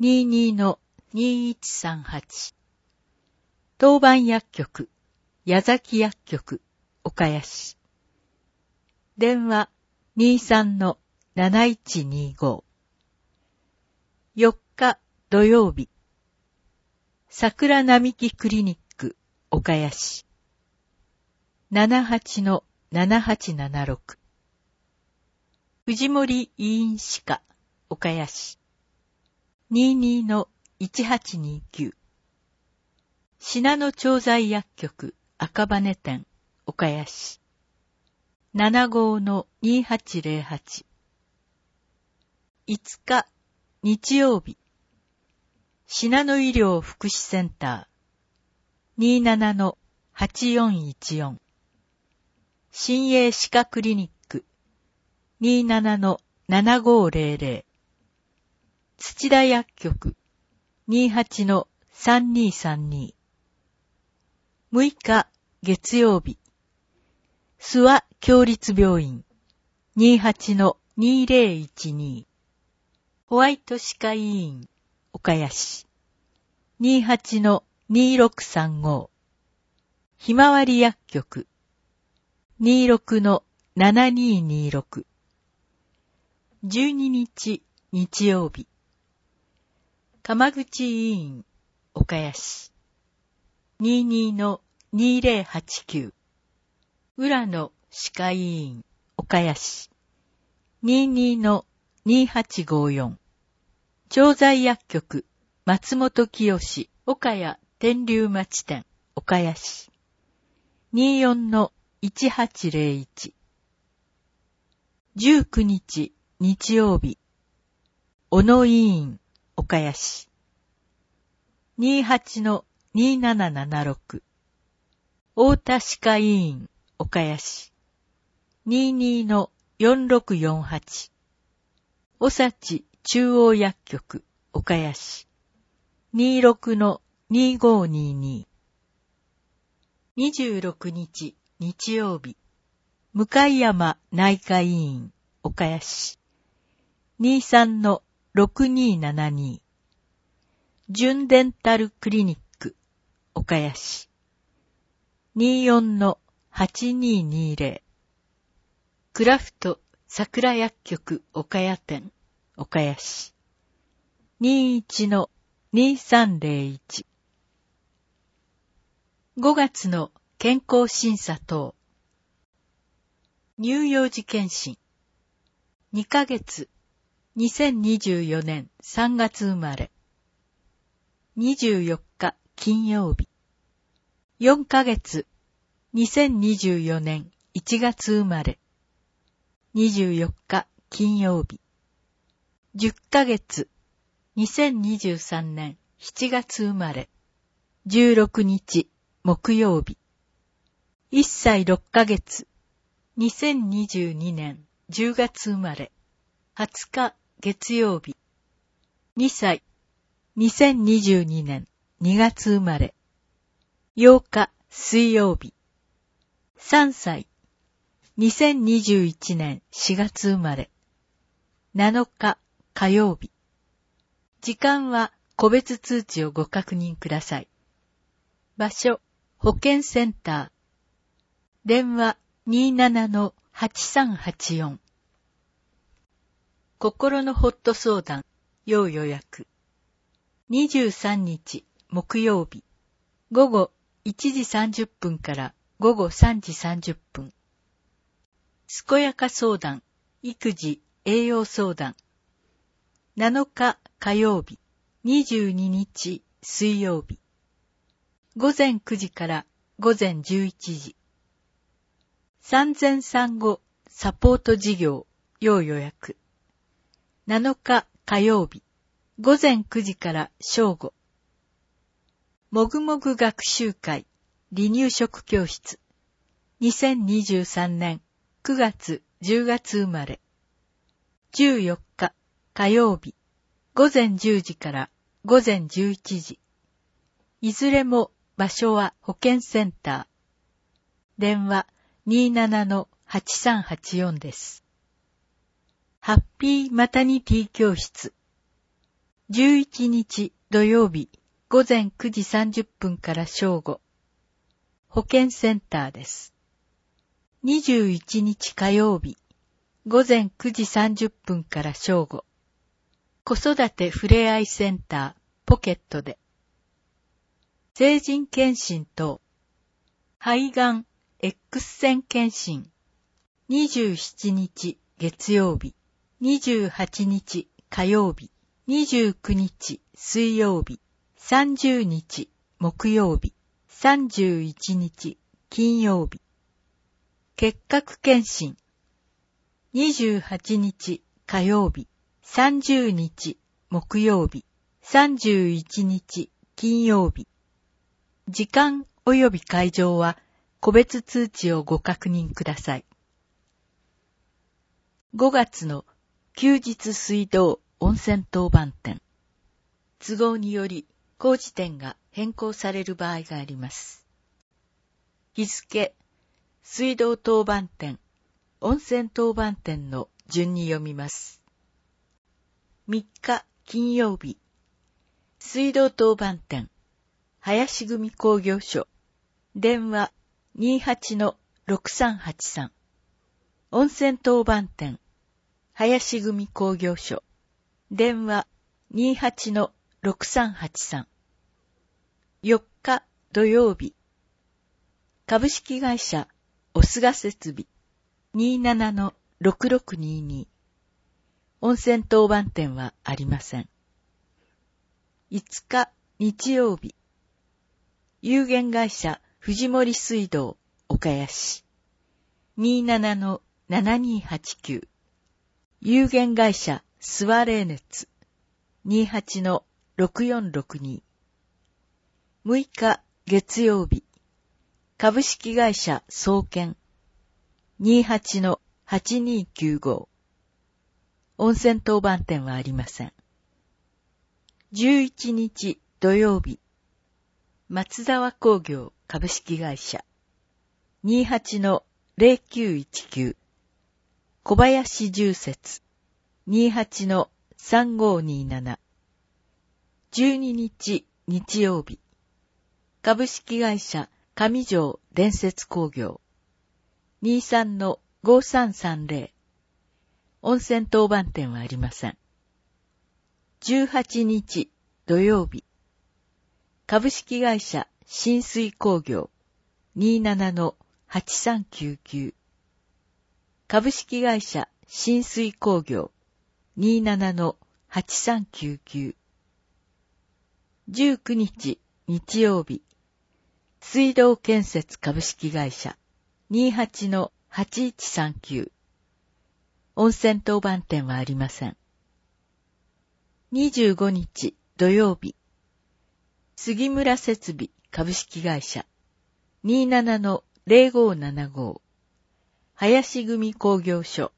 22-2138。当番薬局矢崎薬局岡谷市。電話 23-7125。4日土曜日。桜並木クリニック岡谷市。78-7876。藤森医院歯科岡谷市。22-1829。信濃調剤薬局赤羽店岡谷市。75-2808。5日日曜日。信濃医療福祉センター 27-8414。新栄歯科クリニック 27-7500。土田薬局 28-3232。6日月曜日。諏訪協立病院 28-2012。ホワイト歯科医院岡谷市 28-2635。ひまわり薬局 26-7226。12日日曜日。鎌口医院岡谷市 22-2089。浦野歯科医院岡谷市 22-2854。調剤薬局松本清岡谷天竜町店岡谷市 24-1801。19日日曜日。小野医院岡谷市 28-2776。太田歯科医院岡谷市 22-4648。おさち中央薬局岡谷市 26-2522。26日日曜日。向山内科医院岡谷市 23-6272。純デンタルクリニック岡谷市 24-8220。クラフト桜薬局岡谷店岡谷市 21-2301。5月の健康審査等。乳幼児検診。2ヶ月。2024年3月生まれ。24日金曜日。4ヶ月。2024年1月生まれ。24日金曜日。10ヶ月。2023年7月生まれ。16日木曜日。 1歳6ヶ月、2022年10月生まれ、20日月曜日。2歳、2022年2月生まれ、8日水曜日。3歳、2021年4月生まれ、7日火曜日。時間は個別通知をご確認ください。場所、保健センター。電話 27-8384。心のホット相談、要予約。23日木曜日、午後1時30分から午後3時30分。健やか相談、育児、栄養相談。7日火曜日、22日水曜日。午前9時から午前11時。産前産後サポート事業、要予約。7日火曜日、午前9時から正午。もぐもぐ学習会、離乳食教室。2023年9月10月生まれ。14日火曜日、午前10時から午前11時。いずれも場所は保健センター。電話 27-8384 です。ハッピーマタニティ教室。11日土曜日午前9時30分から正午。保健センターです。21日火曜日午前9時30分から正午。子育てふれあいセンターポケットで。成人検診と肺がん X 線検診。27日月曜日、28日火曜日、29日水曜日、30日木曜日、31日金曜日。結核検診。28日火曜日、30日木曜日、31日金曜日。時間及び会場は個別通知をご確認ください。5月の休日水道温泉当番店。都合により工事店が変更される場合があります。日付、水道当番店、温泉当番店の順に読みます。3日金曜日、水道当番店、林組工業所、電話 28-6383。温泉当番店、林組工業所、電話 28-6383。4日土曜日、株式会社オスガ設備 27-6622。温泉当番店はありません。5日日曜日、有限会社藤森水道岡谷市 27-7289。有限会社スワレー熱 28-6462。6日月曜日、株式会社総研 28-8295。温泉当番店はありません。11日土曜日、松沢工業株式会社 28-0919。小林重設 28-3527。12日日曜日、株式会社上条伝説工業 23-5330。温泉当番店はありません。18日土曜日、株式会社新水工業 27-8399。株式会社新水工業 27-8399。19日日曜日、水道建設株式会社 28-8139。温泉当番店はありません。25日土曜日、杉村設備株式会社 0575、林組工業所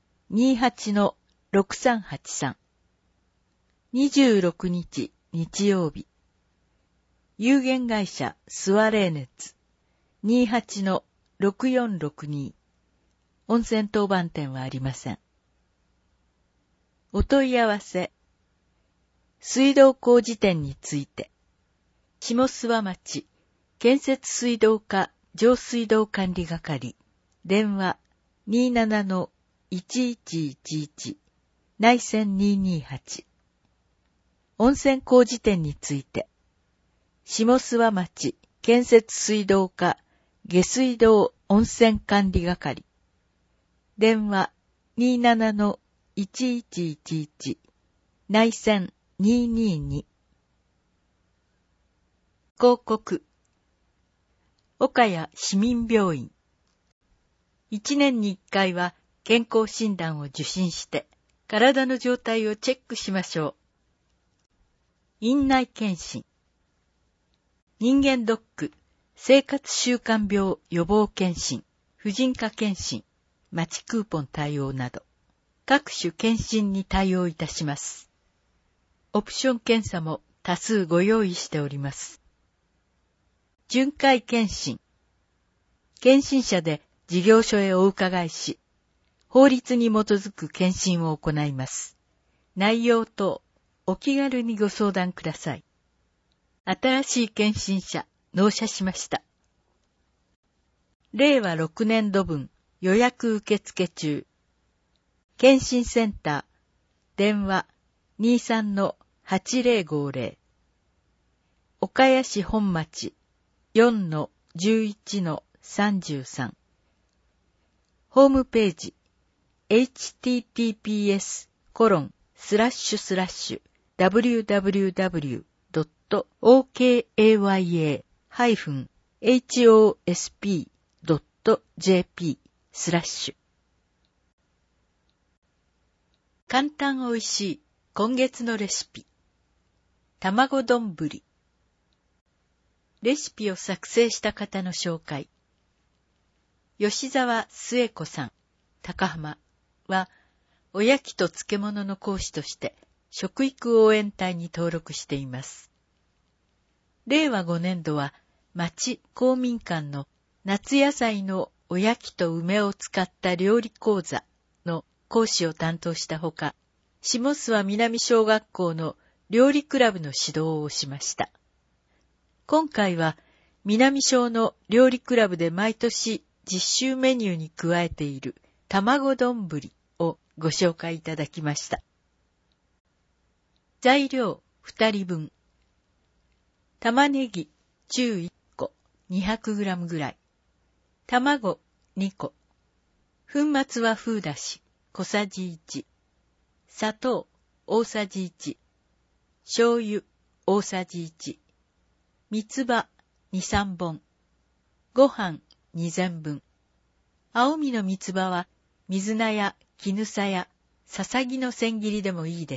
28-6383、26日日曜日、有限会社スワレーネツ 28-6462、温泉当番店はありません。お問い合わせ、水道工事店について、下諏訪町建設水道課上水道管理係、電話 27-1111 内線228。温泉工事店について、下諏訪町建設水道課下水道温泉管理係、電話 27-1111 内線222。広告。岡谷市民病院。1年に1回は健康診断を受診して体の状態をチェックしましょう。院内検診。人間ドック、生活習慣病予防検診、婦人科検診、町クーポン対応など、各種検診に対応いたします。オプション検査も多数ご用意しております。巡回検診。検診者で事業所へお伺いし、法律に基づく検診を行います。内容等、お気軽にご相談ください。新しい検診者、納車しました。令和6年度分、予約受付中。検診センター、電話 23-8050。岡谷市本町 4-11-33。ホームページ、https://www.okaya-hosp.jp/簡単おいしい今月のレシピ。卵丼。レシピを作成した方の紹介。吉沢末子さん、高浜は、おやきと漬物の講師として食育応援隊に登録しています。令和5年度は町公民館の夏野菜のおやきと梅を使った料理講座の講師を担当したほか、下諏訪南小学校の料理クラブの指導をしました。今回は南小の料理クラブで毎年実習メニューに加えている卵丼をご紹介いただきました。材料2人分。玉ねぎ中1個 200g ぐらい。卵2個。粉末和風だし小さじ1。砂糖大さじ1。醤油大さじ1。三つ葉2、3本。ご飯2膳分。青みの三つ葉は水菜や絹さやささぎの千切りでもいいです。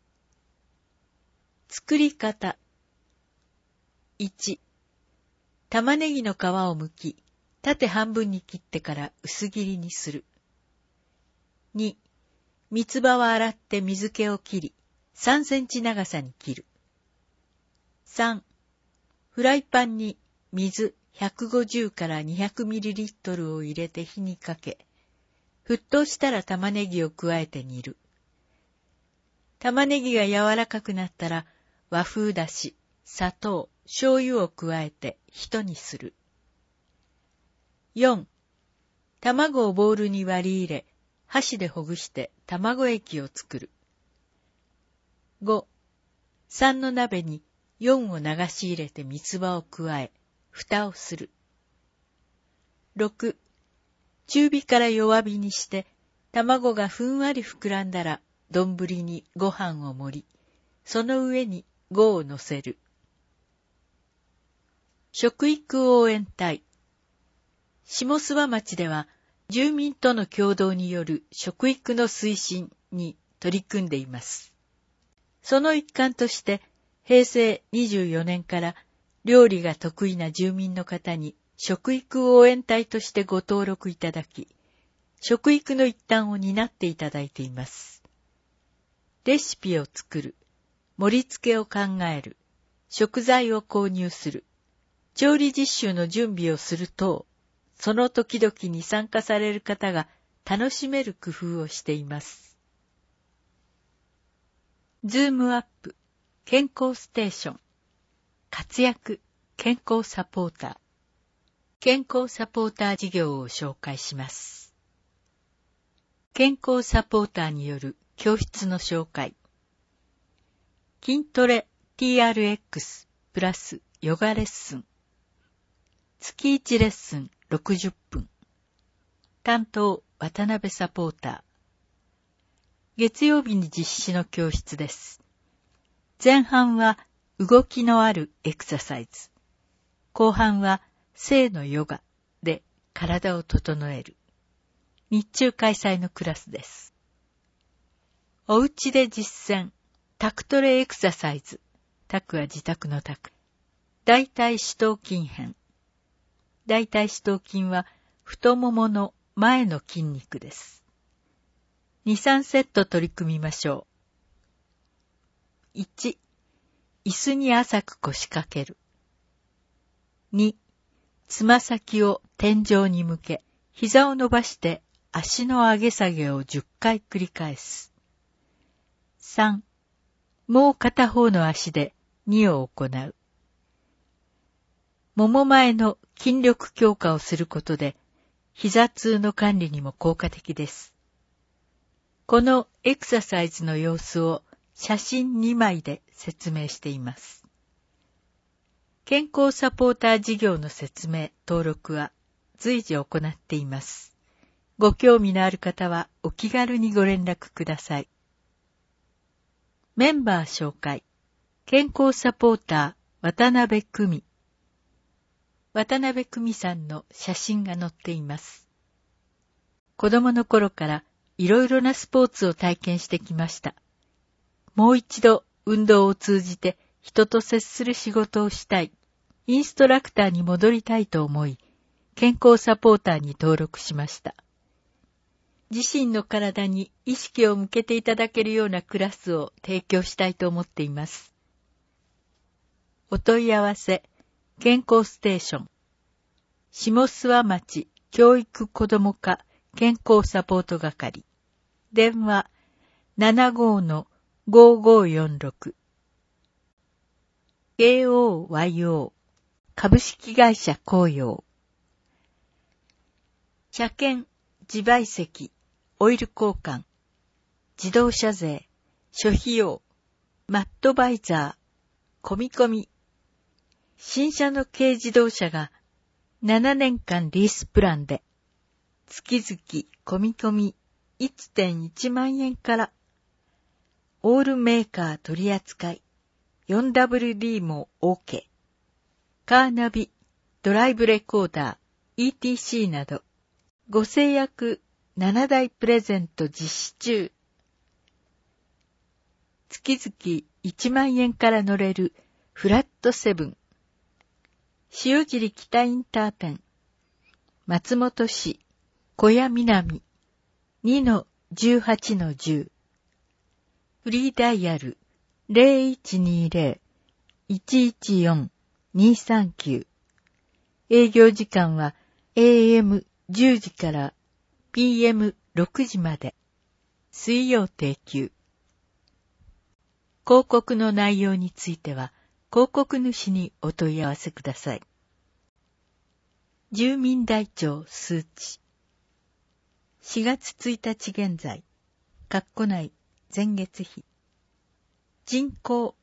作り方。1、玉ねぎの皮を剥き、縦半分に切ってから薄切りにする。2、三つ葉は洗って水気を切り、3センチ長さに切る。3、フライパンに水150から200ミリリットルを入れて火にかけ、沸騰したら玉ねぎを加えて煮る。玉ねぎが柔らかくなったら和風だし、砂糖、醤油を加えてひと煮する。4、卵をボウルに割り入れ、箸でほぐして卵液を作る。5、3の鍋に4を流し入れて三つ葉を加え、蓋をする。6、中火から弱火にして、卵がふんわり膨らんだら、丼にご飯を盛り、その上に5を乗せる。食育応援隊。下諏訪町では、住民との共同による食育の推進に取り組んでいます。その一環として、平成24年から料理が得意な住民の方に食育応援隊としてご登録いただき、食育の一端を担っていただいています。レシピを作る、盛り付けを考える、食材を購入する、調理実習の準備をする等、その時々に参加される方が楽しめる工夫をしています。ズームアップ、健康ステーション、活躍、健康サポーター、健康サポーター事業を紹介します。健康サポーターによる教室の紹介。筋トレ TRX プラスヨガレッスン。月1レッスン60分。担当渡辺サポーター。月曜日に実施の教室です。前半は動きのあるエクササイズ。後半は静のヨガで体を整える。日中開催のクラスです。おうちで実践、タクトレエクササイズ。タクは自宅のタク。大腿四頭筋編。大腿四頭筋は太ももの前の筋肉です。2、3セット取り組みましょう。1、椅子に浅く腰掛ける。2、つま先を天井に向け、膝を伸ばして足の上げ下げを10回繰り返す。3、もう片方の足で2を行う。もも前の筋力強化をすることで、膝痛の管理にも効果的です。このエクササイズの様子を写真2枚で説明しています。健康サポーター事業の説明、登録は随時行っています。ご興味のある方はお気軽にご連絡ください。メンバー紹介。健康サポーター渡辺久美。渡辺久美さんの写真が載っています。子供の頃からいろいろなスポーツを体験してきました。もう一度運動を通じて人と接する仕事をしたい。インストラクターに戻りたいと思い、健康サポーターに登録しました。自身の体に意識を向けていただけるようなクラスを提供したいと思っています。お問い合わせ、健康ステーション。下諏訪町教育子ども課健康サポート係。電話 75-5546。KOYO 株式会社紅葉。車検、自賠責、オイル交換、自動車税、諸費用、マットバイザー、込み込み。新車の軽自動車が7年間リースプランで、月々込み込み 1.1 万円から、オールメーカー取扱い、4WD も OK。カーナビ、ドライブレコーダー、ETC など、ご制約7台プレゼント実施中。月々1万円から乗れるフラットセブン。塩尻北インター店。松本市小屋南 2-18-10。フリーダイヤル 0120-114-239。営業時間は AM10 時から PM6 時まで。水曜定休。広告の内容については、広告主にお問い合わせください。住民台帳数値。4月1日現在、括弧内前月比。人口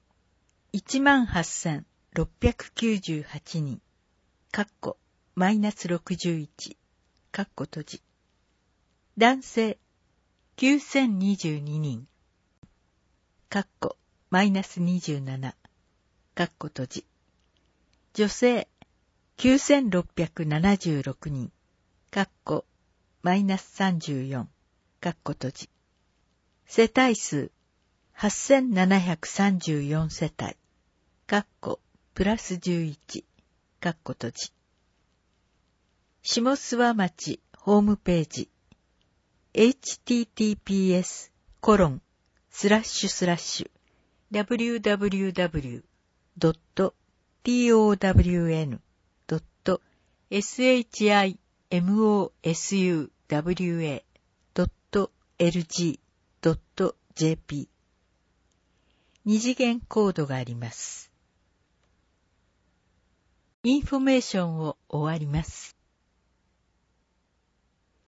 18,698 人。括弧マイナス61。括弧閉じ。男性 9,022 人。括弧マイナス27。括弧閉じ。女性 9,676 人。括弧マイナス34。括弧閉じ。世帯数 8,734 世帯。括弧プラス11。括弧閉じ。 下諏訪町ホームページ www.townsua.lg.jp 二次元コードがあります。インフォメーションを終わります。